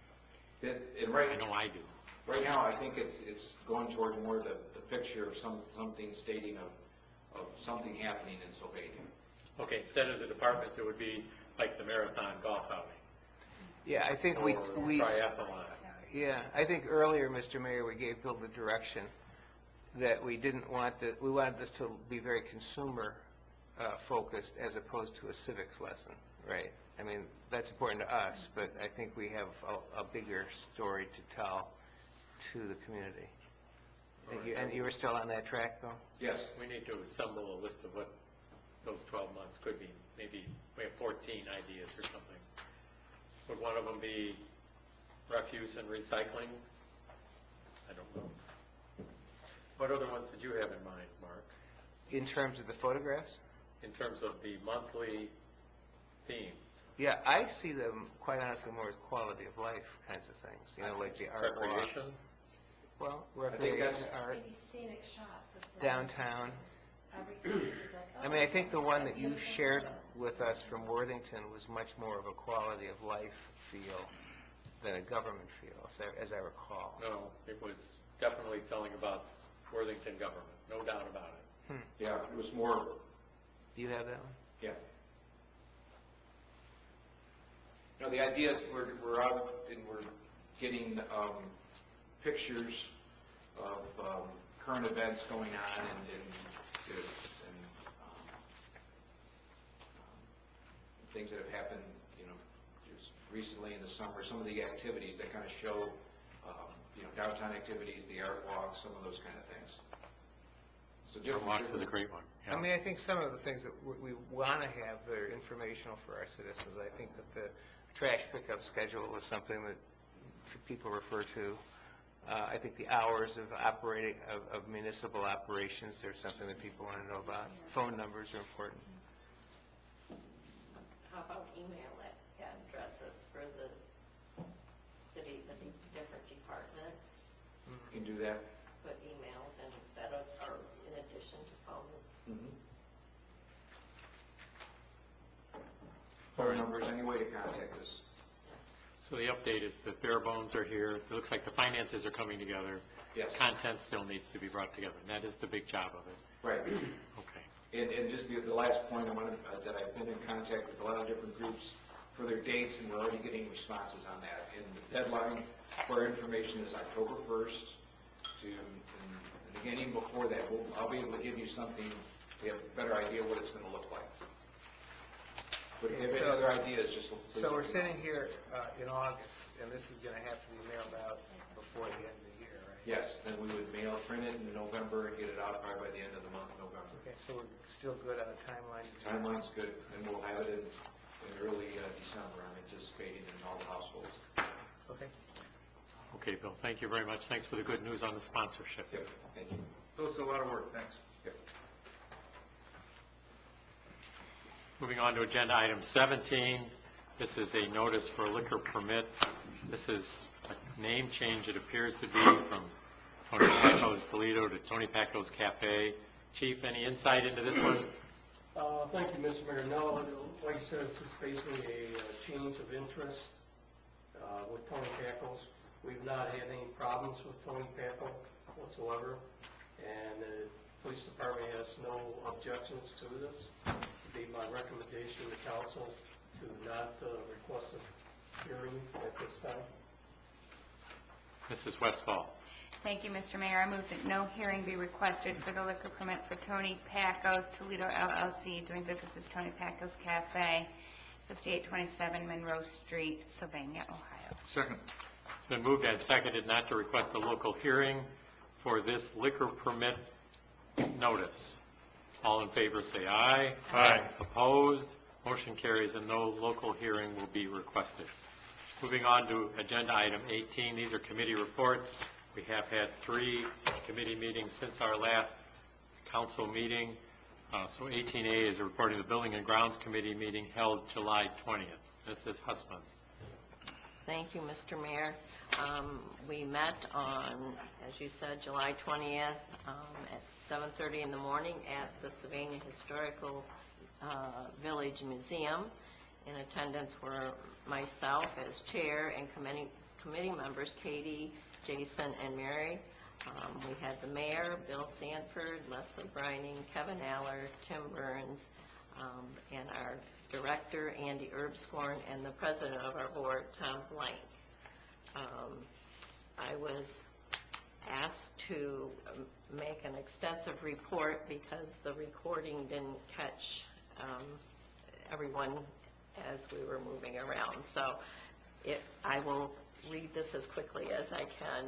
I know I do. Right now, I think it's going toward more the picture of something stating of something happening in Sylvania. Okay, instead of the departments, it would be like the marathon golf outing. Yeah, I think or we triathlon. Yeah, I think earlier, Mr. Mayor, we gave Bill the direction that we wanted this to be very consumer focused as opposed to a civics lesson, right? I mean, that's important to us, but I think we have a bigger story to tell to the community. And you were still on that track, though? Yes. We need to assemble a list of what those 12 months could be. Maybe we have 14 ideas or something. Would one of them be refuse and recycling? I don't know. What other ones did you have in mind, Mark? In terms of the photographs? In terms of the monthly themes? Yeah, I see them, quite honestly, more as quality of life kinds of things, you know, like the art walk. Recreation? Well, recreation, art, Scenic shots. downtown. I mean, I think the one that you shared with us from Worthington was much more of a quality of life feel than a government feel, as I recall. No, it was definitely telling about Worthington government, no doubt about it. Yeah, it was more. Do you have that one? Yeah. You know, the idea, we're out and we're getting pictures of current events going on and things that have happened, you know, just recently in the summer. Some of the activities that kind of show, you know, downtown activities, the art walks, some of those kind of things. So Art walks is a great one. Yeah. I mean, I think some of the things that we want to have that are informational for our citizens, I think that the trash pickup schedule is something that people refer to. I think the hours of operating of municipal operations are something that people want to know about. Phone numbers are important. How about email addresses for the the different departments, You can do that. put emails in instead of, or in addition to phone. Phone numbers, any way to contact us. So the update is the bare bones are here. It looks like the finances are coming together. Yes. Content still needs to be brought together, and that is the big job of it. Right. Okay. And just the last point I wanted, that I've been in contact with a lot of different groups for their dates, and we're already getting responses on that. And the deadline for our information is October 1st and again, even before that, I'll be able to give you something, to have a better idea what it's going to look like. But if you have any other ideas, just please. So we're sitting here in August, and this is going to have to be mailed out before the end of the year, right? Yes, then we would print it in November and get it out probably by the end of the month of November. Okay, so we're still good on the timeline? Timeline's good, and we'll have it in early December, I'm anticipating, in all the households. Okay. Okay, Bill, thank you very much. Thanks for the good news on the sponsorship. Yep, thank you. Those are a lot of work, thanks. Yep. Moving on to agenda item 17. This is a notice for a liquor permit. This is a name change, it appears to be, from Tony Pacco's Toledo to Tony Pacco's Cafe. Chief, any insight into this one? Thank you, Mr. Mayor. No, like I said, it's just basically a change of interest with Tony Pacco's. We've not had any problems with Tony Pacco whatsoever, and the police department has no objections to this. It'd be my recommendation to council to not request a hearing at this time. Mrs. Westfall. Thank you, Mr. Mayor. I move that no hearing be requested for the liquor permit for Tony Pacco's Toledo LLC, doing business as Tony Pacco's Cafe, 5827 Monroe Street, Sylvania, Ohio. Second. It's been moved and seconded not to request a local hearing for this liquor permit notice. All in favor say aye. Aye. Opposed? Motion carries and no local hearing will be requested. Moving on to agenda item 18. These are committee reports. We have had 3 committee meetings since our last council meeting. So 18A is reporting the Building and Grounds Committee meeting held July 20th. Mrs. Hussman. Thank you, Mr. Mayor. We met on, as you said, July 20th at 7:30 in the morning at the Sylvania Historical Village Museum. In attendance were myself as chair and committee members, Katie, Jason, and Mary. We had the mayor, Bill Sanford, Leslie Brining, Kevin Aller, Tim Burns, and our director, Andy Erbscorn, and the president of our board, Tom Blank. I was asked to make an extensive report because the recording didn't catch everyone as we were moving around. So I will read this as quickly as I can.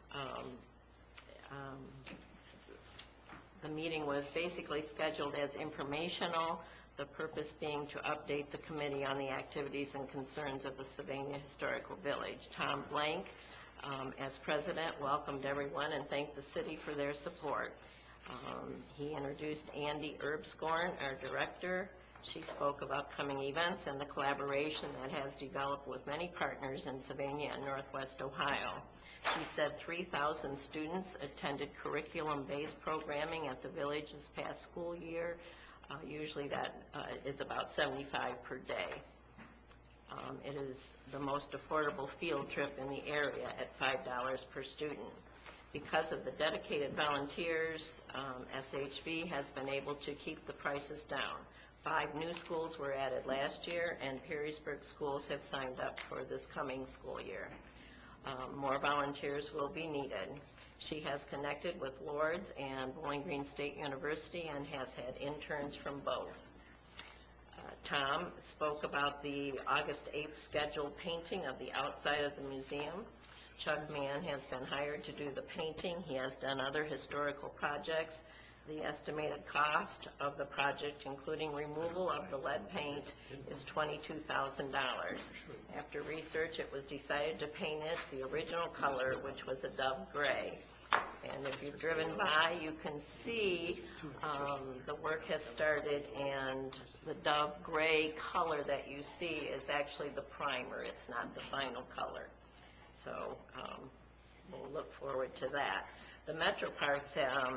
The meeting was basically scheduled as informational, the purpose being to update the committee on the activities and concerns of the Sylvania Historical Village. Tom Blank, as president, welcomed everyone and thanked the city for their support. He introduced Andy Erbscorn, our director. She spoke of upcoming events and the collaboration that has developed with many partners in Sylvania and Northwest Ohio. She said 3,000 students attended curriculum-based programming at the village this past school year. Usually that is about 75 per day. It is the most affordable field trip in the area at $5 per student. Because of the dedicated volunteers, SHV has been able to keep the prices down. 5 new schools were added last year, and Perrysburg schools have signed up for this coming school year. More volunteers will be needed. She has connected with Lourdes and Bowling Green State University and has had interns from both. Tom spoke about the August 8th scheduled painting of the outside of the museum. Chuck Mann has been hired to do the painting. He has done other historical projects. The estimated cost of the project, including removal of the lead paint, is $22,000. After research, it was decided to paint it the original color, which was a dove gray. And if you've driven by, you can see the work has started, and the dove gray color that you see is actually the primer. It's not the final color. So we'll look forward to that. The Metro Parks,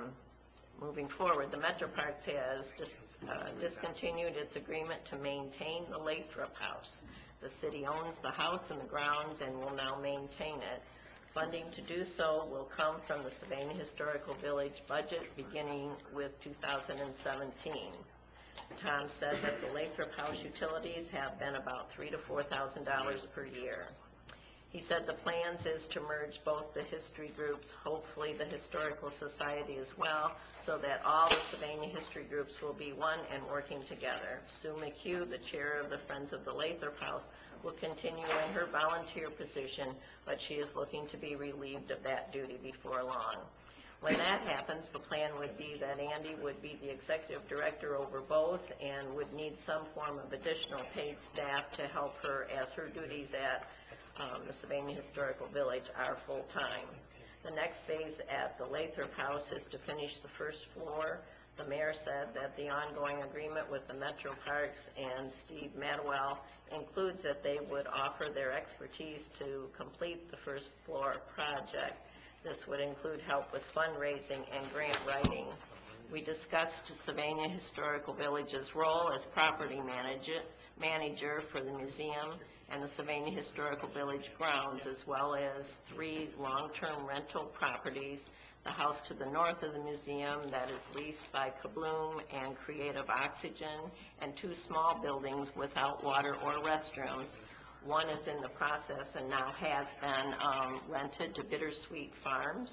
moving forward, the Metro Parks has discontinued its agreement to maintain the Lathrop House. The city owns the house and the grounds and will now maintain it. Funding to do so will come from the Sylvania Historical Village budget beginning with 2017. Tom said that the Lathrop House utilities have been about $3,000 to $4,000 per year. He said the plans is to merge both the history groups, hopefully the Historical Society as well, so that all the Sylvania history groups will be one and working together. Sue McHugh, the chair of the Friends of the Lathrop House, will continue in her volunteer position, but she is looking to be relieved of that duty before long. When that happens, the plan would be that Andy would be the executive director over both and would need some form of additional paid staff to help her, as her duties at the Sylvania Historical Village are full-time. The next phase at the Lathrop House is to finish the first floor. The mayor said that the ongoing agreement with the Metro Parks and Steve Madwell includes that they would offer their expertise to complete the first floor project. This would include help with fundraising and grant writing. We discussed Sylvania Historical Village's role as property manager for the museum and the Sylvania Historical Village grounds, as well as 3 long-term rental properties, the house to the north of the museum that is leased by Kabloom and Creative Oxygen, and 2 small buildings without water or restrooms. One is in the process and now has been rented to Bittersweet Farms.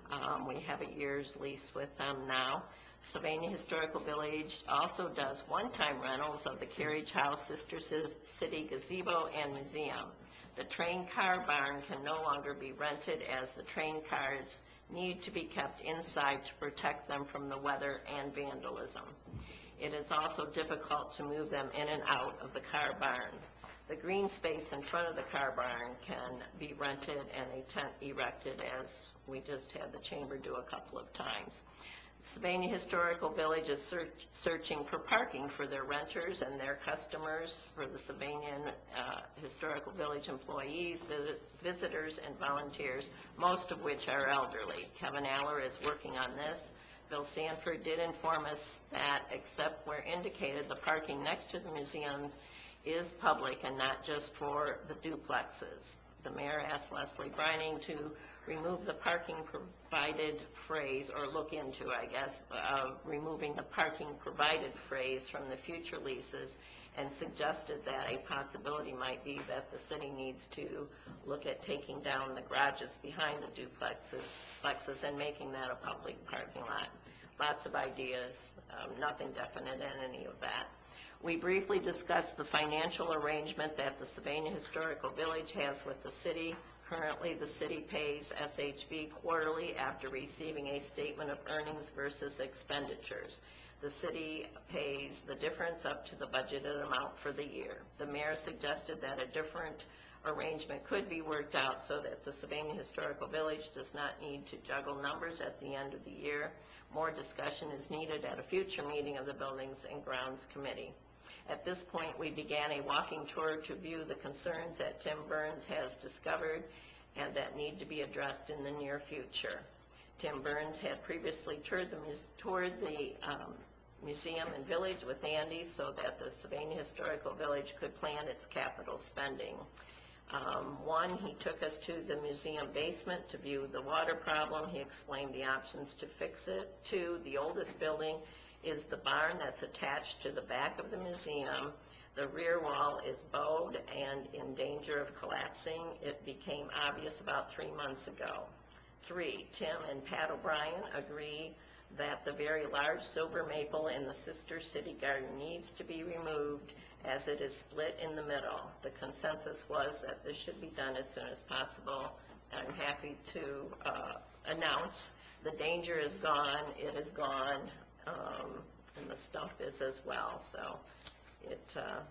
We have a year's lease with them now. Sylvania Historical Village also does one-time rentals of the Carriage House, Sister City Gazebo, and Museum. The train car barn can no longer be rented as the train cars need to be kept inside to protect them from the weather and vandalism. It is also difficult to move them in and out of the car barn. The green space in front of the car barn can be rented and a tent erected, as we just had the chamber do a couple of times. Sylvania Historical Village is searching for parking for their renters and their customers, for the Sylvania Historical Village employees, visitors, and volunteers, most of which are elderly. Kevin Aller is working on this. Bill Sanford did inform us that, except where indicated, the parking next to the museum is public and not just for the duplexes. The mayor asked Leslie Brining to remove the parking provided phrase, or look into, I guess, removing the parking provided phrase from the future leases, and suggested that a possibility might be that the city needs to look at taking down the garages behind the duplexes and making that a public parking lot. Lots of ideas, nothing definite in any of that. We briefly discussed the financial arrangement that the Sylvania Historical Village has with the city. Currently, the city pays SHV quarterly after receiving a statement of earnings versus expenditures. The city pays the difference up to the budgeted amount for the year. The mayor suggested that a different arrangement could be worked out so that the Sylvania Historical Village does not need to juggle numbers at the end of the year. More discussion is needed at a future meeting of the Buildings and Grounds Committee. At this point, we began a walking tour to view the concerns that Tim Burns has discovered and that need to be addressed in the near future. Tim Burns had previously toured the museum and village with Andy so that the Sylvania Historical Village could plan its capital spending. One, he took us to the museum basement to view the water problem. He explained the options to fix it. 2, the oldest building is the barn that's attached to the back of the museum. The rear wall is bowed and in danger of collapsing. It became obvious about 3 months ago. 3, Tim and Pat O'Brien agree that the very large silver maple in the Sister City Garden needs to be removed as it is split in the middle. The consensus was that this should be done as soon as possible. I'm happy to announce the danger is gone, it is gone, and the stump is as well. So it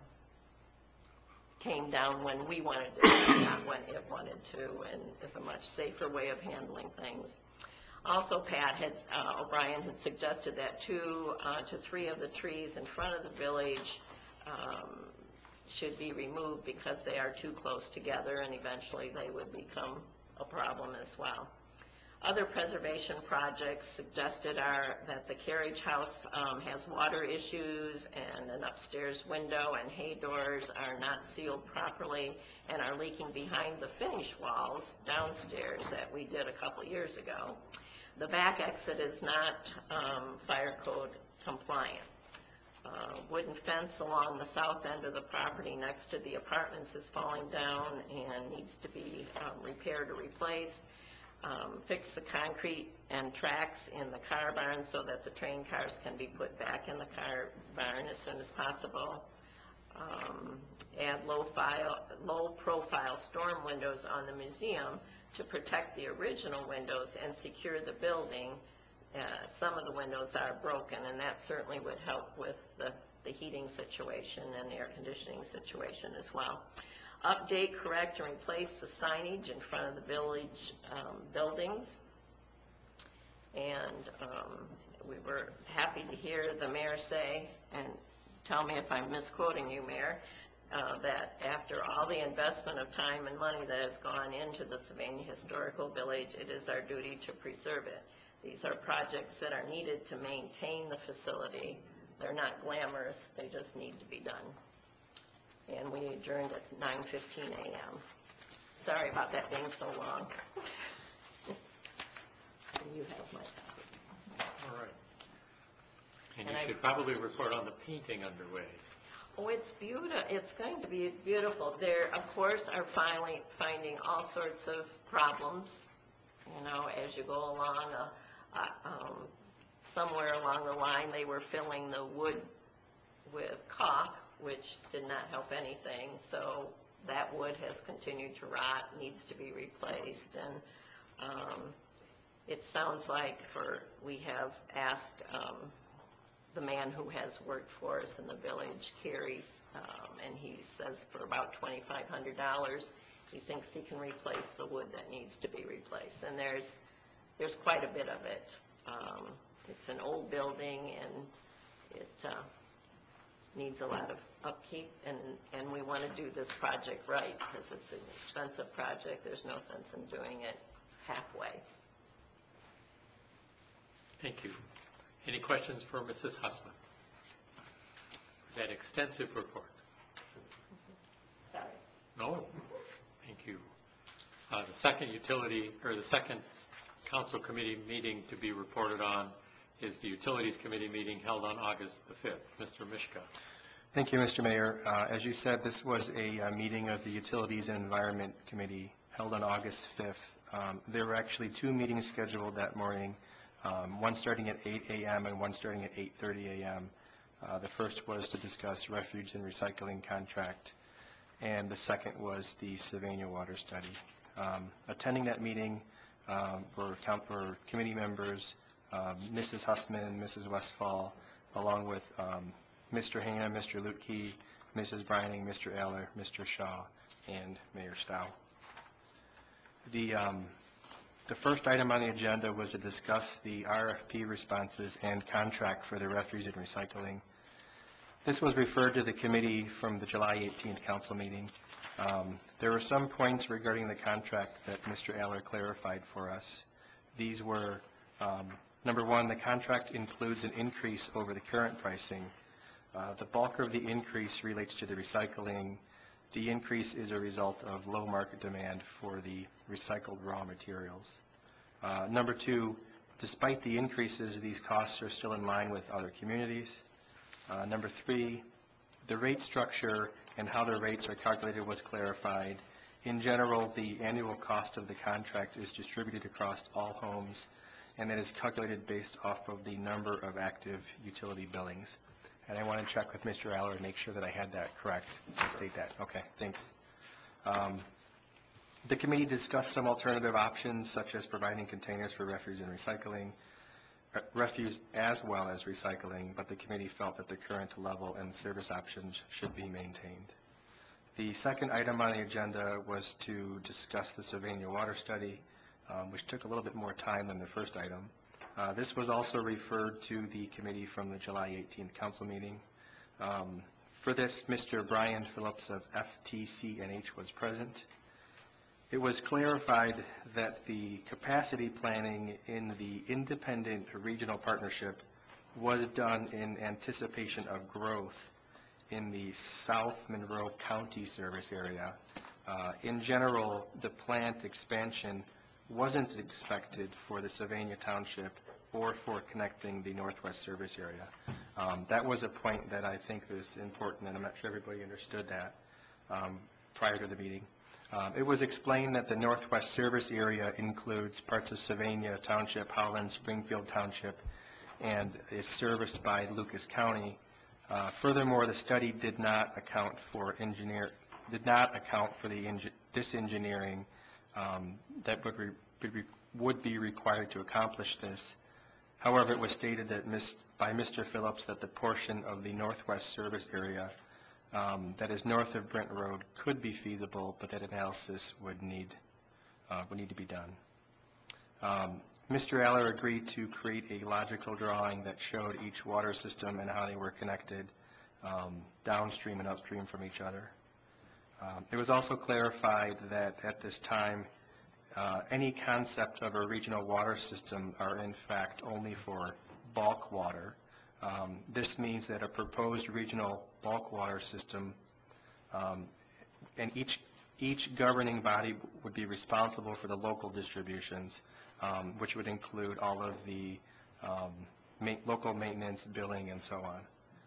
came down when we wanted to, not when it wanted to, and is a much safer way of handling things. Also, Pat O'Brien had suggested that 2 to 3 of the trees in front of the village should be removed because they are too close together, and eventually they would become a problem as well. Other preservation projects suggested are that the carriage house has water issues, and an upstairs window and hay doors are not sealed properly and are leaking behind the finish walls downstairs that we did a couple years ago. The back exit is not fire code compliant. Wooden fence along the south end of the property next to the apartments is falling down and needs to be repaired or replaced. Fix the concrete and tracks in the car barn so that the train cars can be put back in the car barn as soon as possible. Add low-profile storm windows on the museum to protect the original windows and secure the building. Some of the windows are broken, and that certainly would help with the heating situation and the air conditioning situation as well. Update, correct, and replace the signage in front of the village buildings. And we were happy to hear the mayor say, and tell me if I'm misquoting you, Mayor, that after all the investment of time and money that has gone into the Sylvania Historical Village, it is our duty to preserve it. These are projects that are needed to maintain the facility. They're not glamorous, they just need to be done. And we adjourned at 9:15 a.m. Sorry about that being so long. You have my copy. All right. And you should probably report on the painting underway. Oh, it's beautiful. It's going to be beautiful. There, of course, are finding all sorts of problems, you know, as you go along. Somewhere along the line, they were filling the wood with caulk, which did not help anything. So that wood has continued to rot, needs to be replaced, and it sounds like we have asked the man who has worked for us in the village, Kerry, and he says for about $2,500, he thinks he can replace the wood that needs to be replaced. And there's quite a bit of it. It's an old building, and it needs a lot of upkeep, and we want to do this project right because it's an expensive project. There's no sense in doing it halfway. Thank you. Any questions for Mrs. Hussman? That extensive report. Sorry. No? Thank you. The second council committee meeting to be reported on is the Utilities Committee meeting held on August the 5th. Mr. Mishka. Thank you, Mr. Mayor. As you said, this was a meeting of the Utilities and Environment Committee held on August 5th. There were actually two meetings scheduled that morning, one starting at 8 a.m. and one starting at 8:30 a.m. The first was to discuss refuge and recycling contract, and the second was the Sylvania water study. Attending that meeting were committee members, Mrs. Hussman, Mrs. Westfall, along with Mr. Hanna, Mr. Lutke, Mrs. Brining, Mr. Aller, Mr. Shaw, and Mayor Stow. The first item on the agenda was to discuss the RFP responses and contract for the refuse and recycling. This was referred to the committee from the July 18th council meeting. There were some points regarding the contract that Mr. Aller clarified for us. These were, number one, the contract includes an increase over the current pricing. The bulk of the increase relates to the recycling. The increase is a result of low market demand for the recycled raw materials. Number two, despite the increases, these costs are still in line with other communities. Number three, the rate structure and how the rates are calculated was clarified. In general, the annual cost of the contract is distributed across all homes, and it is calculated based off of the number of active utility billings. And I want to check with Mr. Aller and make sure that I had that correct to state that. Okay, thanks. The committee discussed some alternative options, such as providing containers for refuse and recycling, refuse as well as recycling, but the committee felt that the current level and service options should be maintained. The second item on the agenda was to discuss the Sylvania water study, which took a little bit more time than the first item. This was also referred to the committee from the July 18th council meeting. For this, Mr. Brian Phillips of FTCNH was present. It was clarified that the capacity planning in the independent regional partnership was done in anticipation of growth in the South Monroe County service area. In general, the plant expansion wasn't expected for the Sylvania Township or for connecting the Northwest service area. That was a point that I think is important, and I'm not sure everybody understood that prior to the meeting. It was explained that the Northwest service area includes parts of Sylvania Township, Holland, Springfield Township, and is serviced by Lucas County. Furthermore, the study did not account for the disengineering that would be required to accomplish this. However, it was stated that by Mr. Phillips that the portion of the Northwest service area that is north of Brent Road could be feasible, but that analysis would need to be done. Mr. Aller agreed to create a logical drawing that showed each water system and how they were connected downstream and upstream from each other. It was also clarified that at this time, any concept of a regional water system are in fact only for bulk water. This means that a proposed regional bulk water system, and each governing body would be responsible for the local distributions, which would include all of the local maintenance, billing, and so on.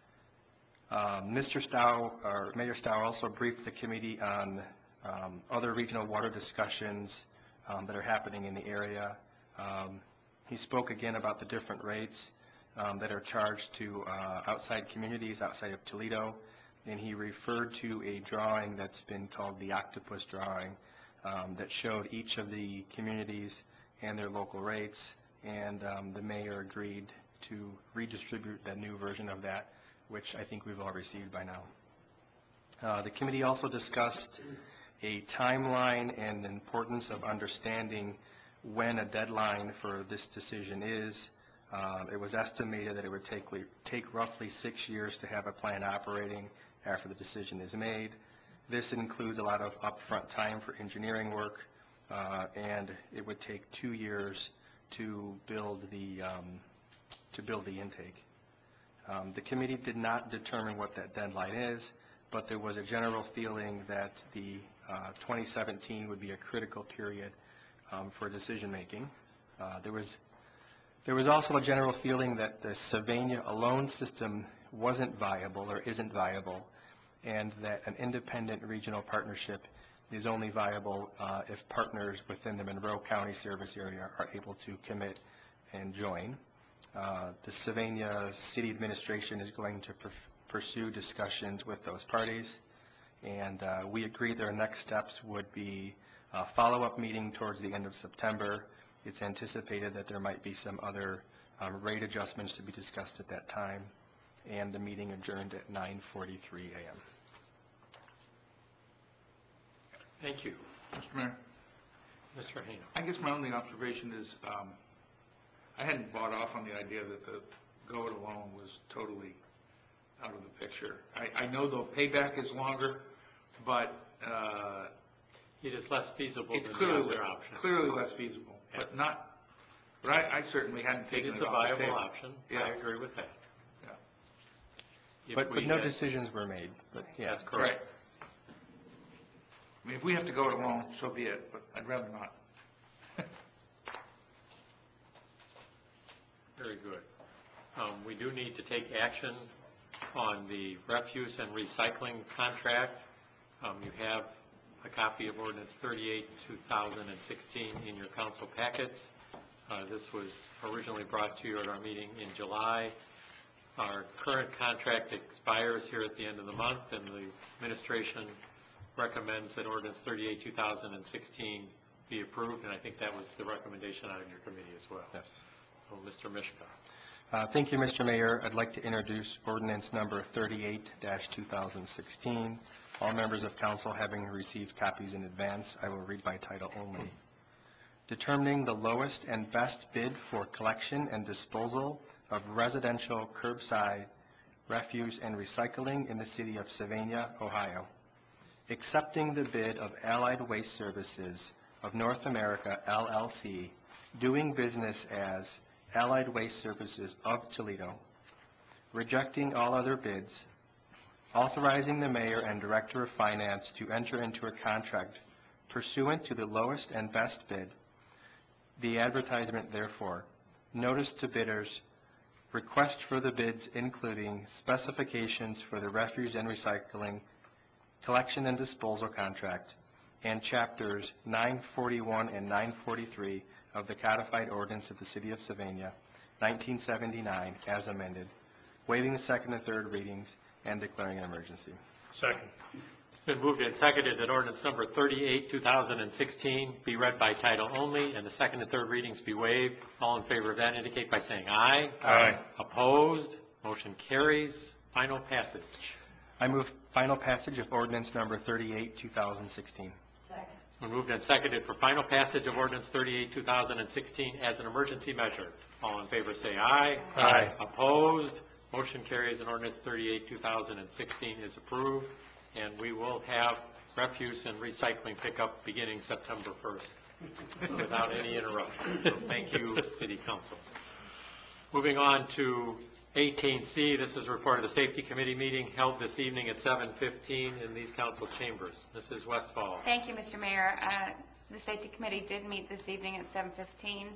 Mayor Stowe also briefed the committee on other regional water discussions that are happening in the area. He spoke again about the different rates that are charged to outside communities outside of Toledo, and he referred to a drawing that's been called the octopus drawing that showed each of the communities and their local rates, and the mayor agreed to redistribute the new version of that, which I think we've all received by now. The committee also discussed a timeline and the importance of understanding when a deadline for this decision is. It was estimated that it would take roughly 6 years to have a plant operating after the decision is made. This includes a lot of upfront time for engineering work, and it would take 2 years to build the intake. The committee did not determine what that deadline is, but there was a general feeling that the 2017 would be a critical period for decision making. There was also a general feeling that the Sylvania alone system wasn't viable or isn't viable, and that an independent regional partnership is only viable if partners within the Monroe County service area are able to commit and join. The Sylvania City Administration is going to pursue discussions with those parties, and we agreed their next steps would be a follow-up meeting towards the end of September. It's anticipated that there might be some other rate adjustments to be discussed at that time, and the meeting adjourned at 9:43 a.m. Thank you. Mr. Mayor, Mr. Hayno. I guess my only observation is I hadn't bought off on the idea that the go-it-alone was totally out of the picture. I know the payback is longer, but it is less feasible it's than clearly, the other option. clearly less feasible, Yes. but I certainly hadn't It taken is it a off the viable table. option. Yeah. I agree with that. Yeah. If But we no had- decisions were made. But yeah. That's correct. Right. I mean, if we have to go it alone, so be it, but I'd rather not. Very good. We do need to take action on the refuse and recycling contract. You have a copy of Ordinance 38, 2016 in your council packets. This was originally brought to you at our meeting in July. Our current contract expires here at the end of the month, and the administration recommends that Ordinance 38, 2016 be approved, and I think that was the recommendation out of your committee as well. Yes. So, Mr. Mishka. Thank you, Mr. Mayor. I'd like to introduce ordinance number 38-2016. All members of council having received copies in advance, I will read by title only. Determining the lowest and best bid for collection and disposal of residential curbside Refuse and Recycling in the City of Sylvania, Ohio. Accepting the bid of Allied Waste Services of North America, LLC, doing business as Allied Waste Services of Toledo. Rejecting all other bids. Authorizing the mayor and director of finance to enter into a contract pursuant to the lowest and best bid. The advertisement, therefore. Notice to bidders. Request for the bids including specifications for the refuse and recycling collection and disposal contract and chapters 941 and 943 of the codified ordinance of the City of Sylvania, 1979, as amended, waiving the second and third readings and declaring an emergency. Second. It's been moved and seconded that ordinance number 38, 2016 be read by title only and the second and third readings be waived. All in favor of that indicate by saying aye. Aye. Opposed? Motion carries. Final passage. I move final passage of ordinance number 38, 2016. Second. It's been moved and seconded for final passage of ordinance 38, 2016 as an emergency measure. All in favor say aye. Aye. Opposed? Motion carries and ordinance 38, 2016 is approved. And we will have refuse and recycling pickup beginning September 1st without any interruption. So thank you, City Council. Moving on to 18C, this is a report of the Safety Committee meeting held this evening at 7:15 in these council chambers. Mrs. Westfall. Thank you, Mr. Mayor. The Safety Committee did meet this evening at 7:15.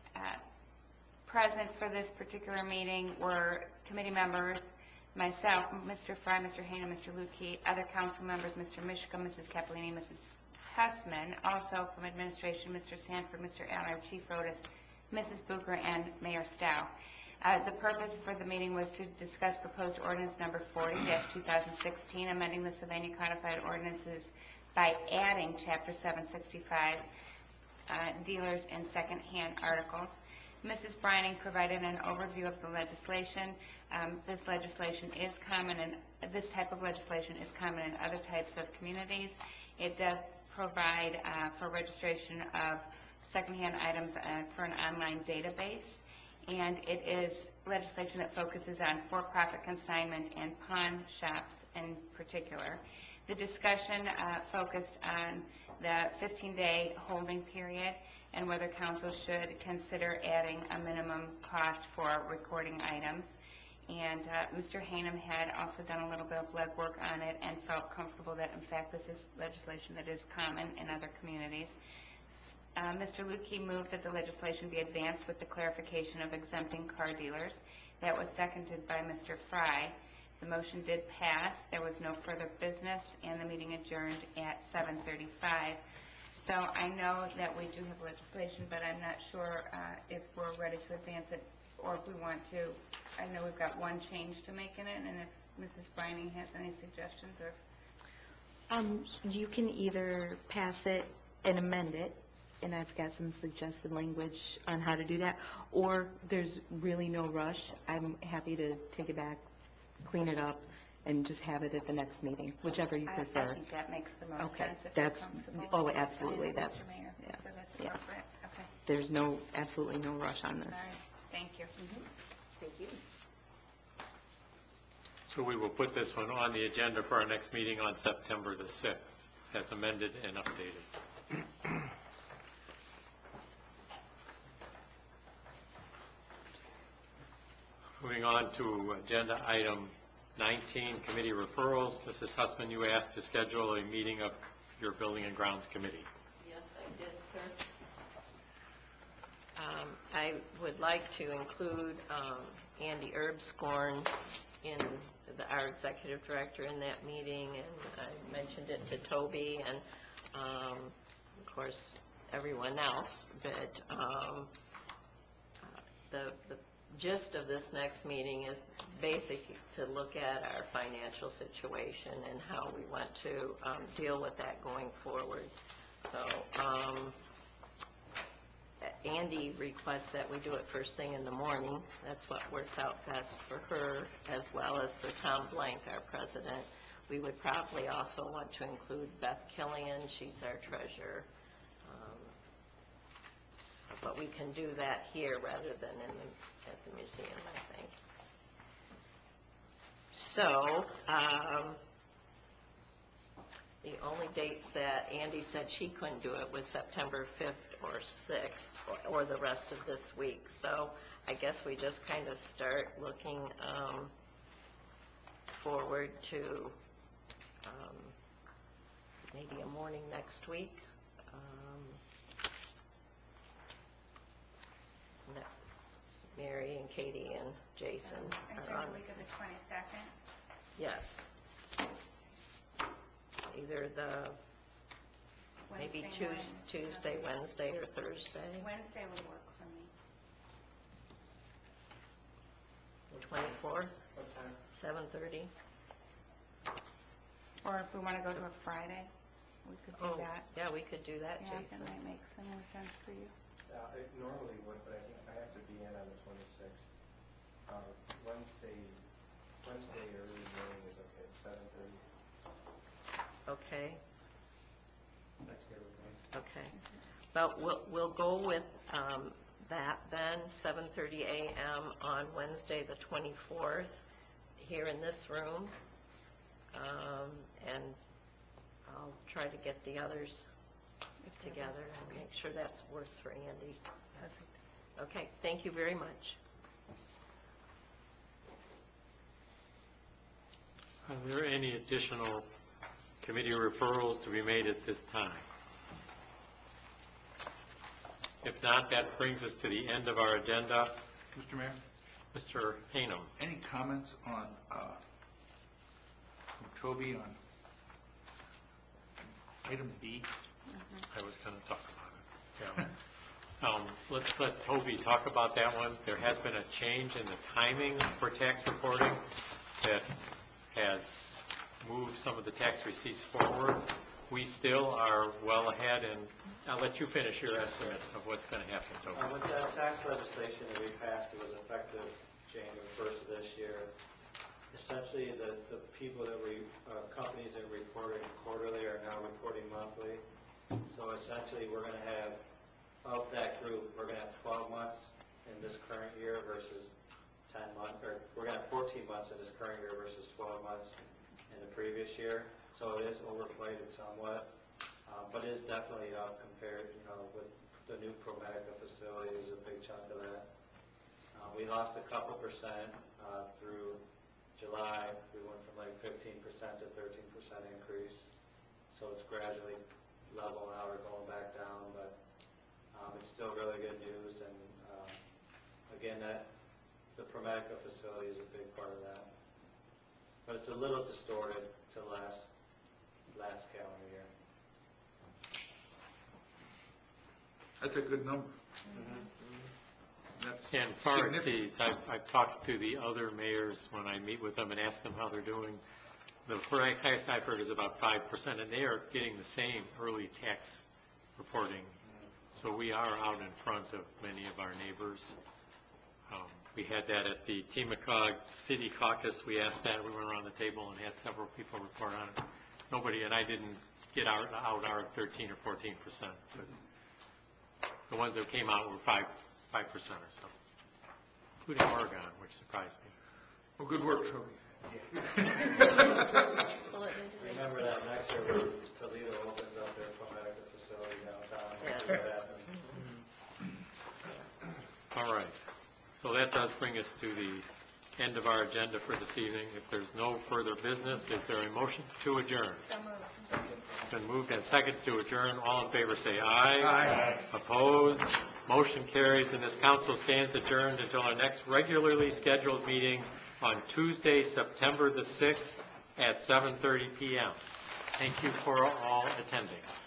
Present for this particular meeting were committee members, myself, Mr. Fry, Mr. Hayner, Mr. Lukey, other council members, Mr. Mishka, Mrs. Cappellini, Mrs. Hussman, also from administration, Mr. Sanford, Mr. Eller, Chief Rodas, Mrs. Booker, and Mayor Stow. The purpose for the meeting was to discuss proposed ordinance number 40-2016, amending the Sylvania Codified Ordinances by adding Chapter 765, dealers in second-hand articles. Mrs. Brining provided an overview of the legislation. This legislation is common, and this type of legislation is common in other types of communities. It does provide for registration of secondhand items for an online database, and it is legislation that focuses on for-profit consignment and pawn shops in particular. The discussion focused on the 15-day holding period and whether council should consider adding a minimum cost for recording items. And Mr. Hanem had also done a little bit of legwork on it and felt comfortable that, in fact, this is legislation that is common in other communities. Mr. Lukey moved that the legislation be advanced with the clarification of exempting car dealers. That was seconded by Mr. Fry. The motion did pass. There was no further business, and the meeting adjourned at 7:35. So I know that we do have legislation, but I'm not sure if we're ready to advance it or if we want to. I know we've got one change to make in it, and if Mrs. Brining has any suggestions or... You can either pass it and amend it, and I've got some suggested language on how to do that, or there's really no rush. I'm happy to take it back, clean it up, and just have it at the next meeting, whichever you prefer. I think that makes the most Okay, sense. If you're that's, comfortable. oh, absolutely, that's, Mr. Mayor, yeah, so that's yeah. appropriate. Okay, There's no, absolutely no rush on this. all right, thank you. Thank you. So we will put this one on the agenda for our next meeting on September the 6th, as amended and updated. Moving on to agenda item 19, committee referrals. Mrs. Hussman, you asked to schedule a meeting of your Building and Grounds Committee. Yes, I did, sir. I would like to include Andy Erbscorn our executive director in that meeting, and I mentioned it to Toby and, of course, everyone else. But the gist of this next meeting is basically to look at our financial situation and how we want to deal with that going forward. So Andy requests that we do it first thing in the morning. That's what works out best for her, as well as for Tom Blank, our president. We would probably also want to include Beth Killian. She's our treasurer. But we can do that here rather than at the museum, I think. So, the only dates that Andy said she couldn't do it was September 5th or 6th, or the rest of this week. So I guess we just kind of start looking forward to maybe a morning next week. Mary and Katie and Jason I think are on. the week of the 22nd. Yes. Either the, maybe Tuesday, Wednesday, or Thursday. Wednesday would work for me. The 24th, What time? 7:30. Or if we want to go to a Friday, we could do that. Yeah, we could do that, Yeah, Jason. that might make some more sense for you. It normally would, but I think I have to be in on the 26th. Wednesday early morning is okay, 7:30. Okay, That's good with me. okay. But we'll go with that then, 7:30 a.m. on Wednesday, the 24th, here in this room. And I'll try to get the others together and make sure that's works for Andy. Perfect. Okay, thank you very much. Are there any additional committee referrals to be made at this time? If not, that brings us to the end of our agenda. Mr. Mayor, Mr. Hanem. any comments on, from Toby on item B? I was going to talk about it. Yeah. Let's let Toby talk about that one. There has been a change in the timing for tax reporting that has moved some of the tax receipts forward. We still are well ahead, and I'll let you finish your estimate of what's going to happen, Toby. With that tax legislation that we passed, it was effective January 1st of this year. Essentially, the people that companies that reported quarterly are now reporting monthly. So essentially, we're going to have, of that group, we're going to have 12 months in this current year versus 10 months, or we're going to have 14 months in this current year versus 12 months in the previous year. So it is overplayed somewhat, but it is definitely up compared, with the new ProMedica facility is a big chunk of that. We lost a couple percent through July. We went from like 15% to 13% increase. So it's gradually leveling out or going back down, but it's still really good news. And again, the ProMedica facility is a big part of that. But it's a little distorted to last calendar year. That's a good number. And far exceeds, I've talked to the other mayors when I meet with them and ask them how they're doing. The highest I've heard is about 5%, and they are getting the same early tax reporting. So we are out in front of many of our neighbors. We had that at the Temecog City Caucus. We asked that. We went around the table and had several people report on it. Nobody, and I didn't get out our 13 or 14%. But the ones that came out were 5% or so, including Oregon, which surprised me. Well, good work, Toby. Remember that next year when Toledo opens up their ProMedica facility downtown. We'll see what happens. All right. So that does bring us to the end of our agenda for this evening. If there's no further business, is there a motion to adjourn? So moved. It's been moved and seconded to adjourn. All in favor say aye. Aye. Opposed? Motion carries, and this council stands adjourned until our next regularly scheduled meeting on Tuesday, September the 6th at 7:30 p.m. Thank you for all attending.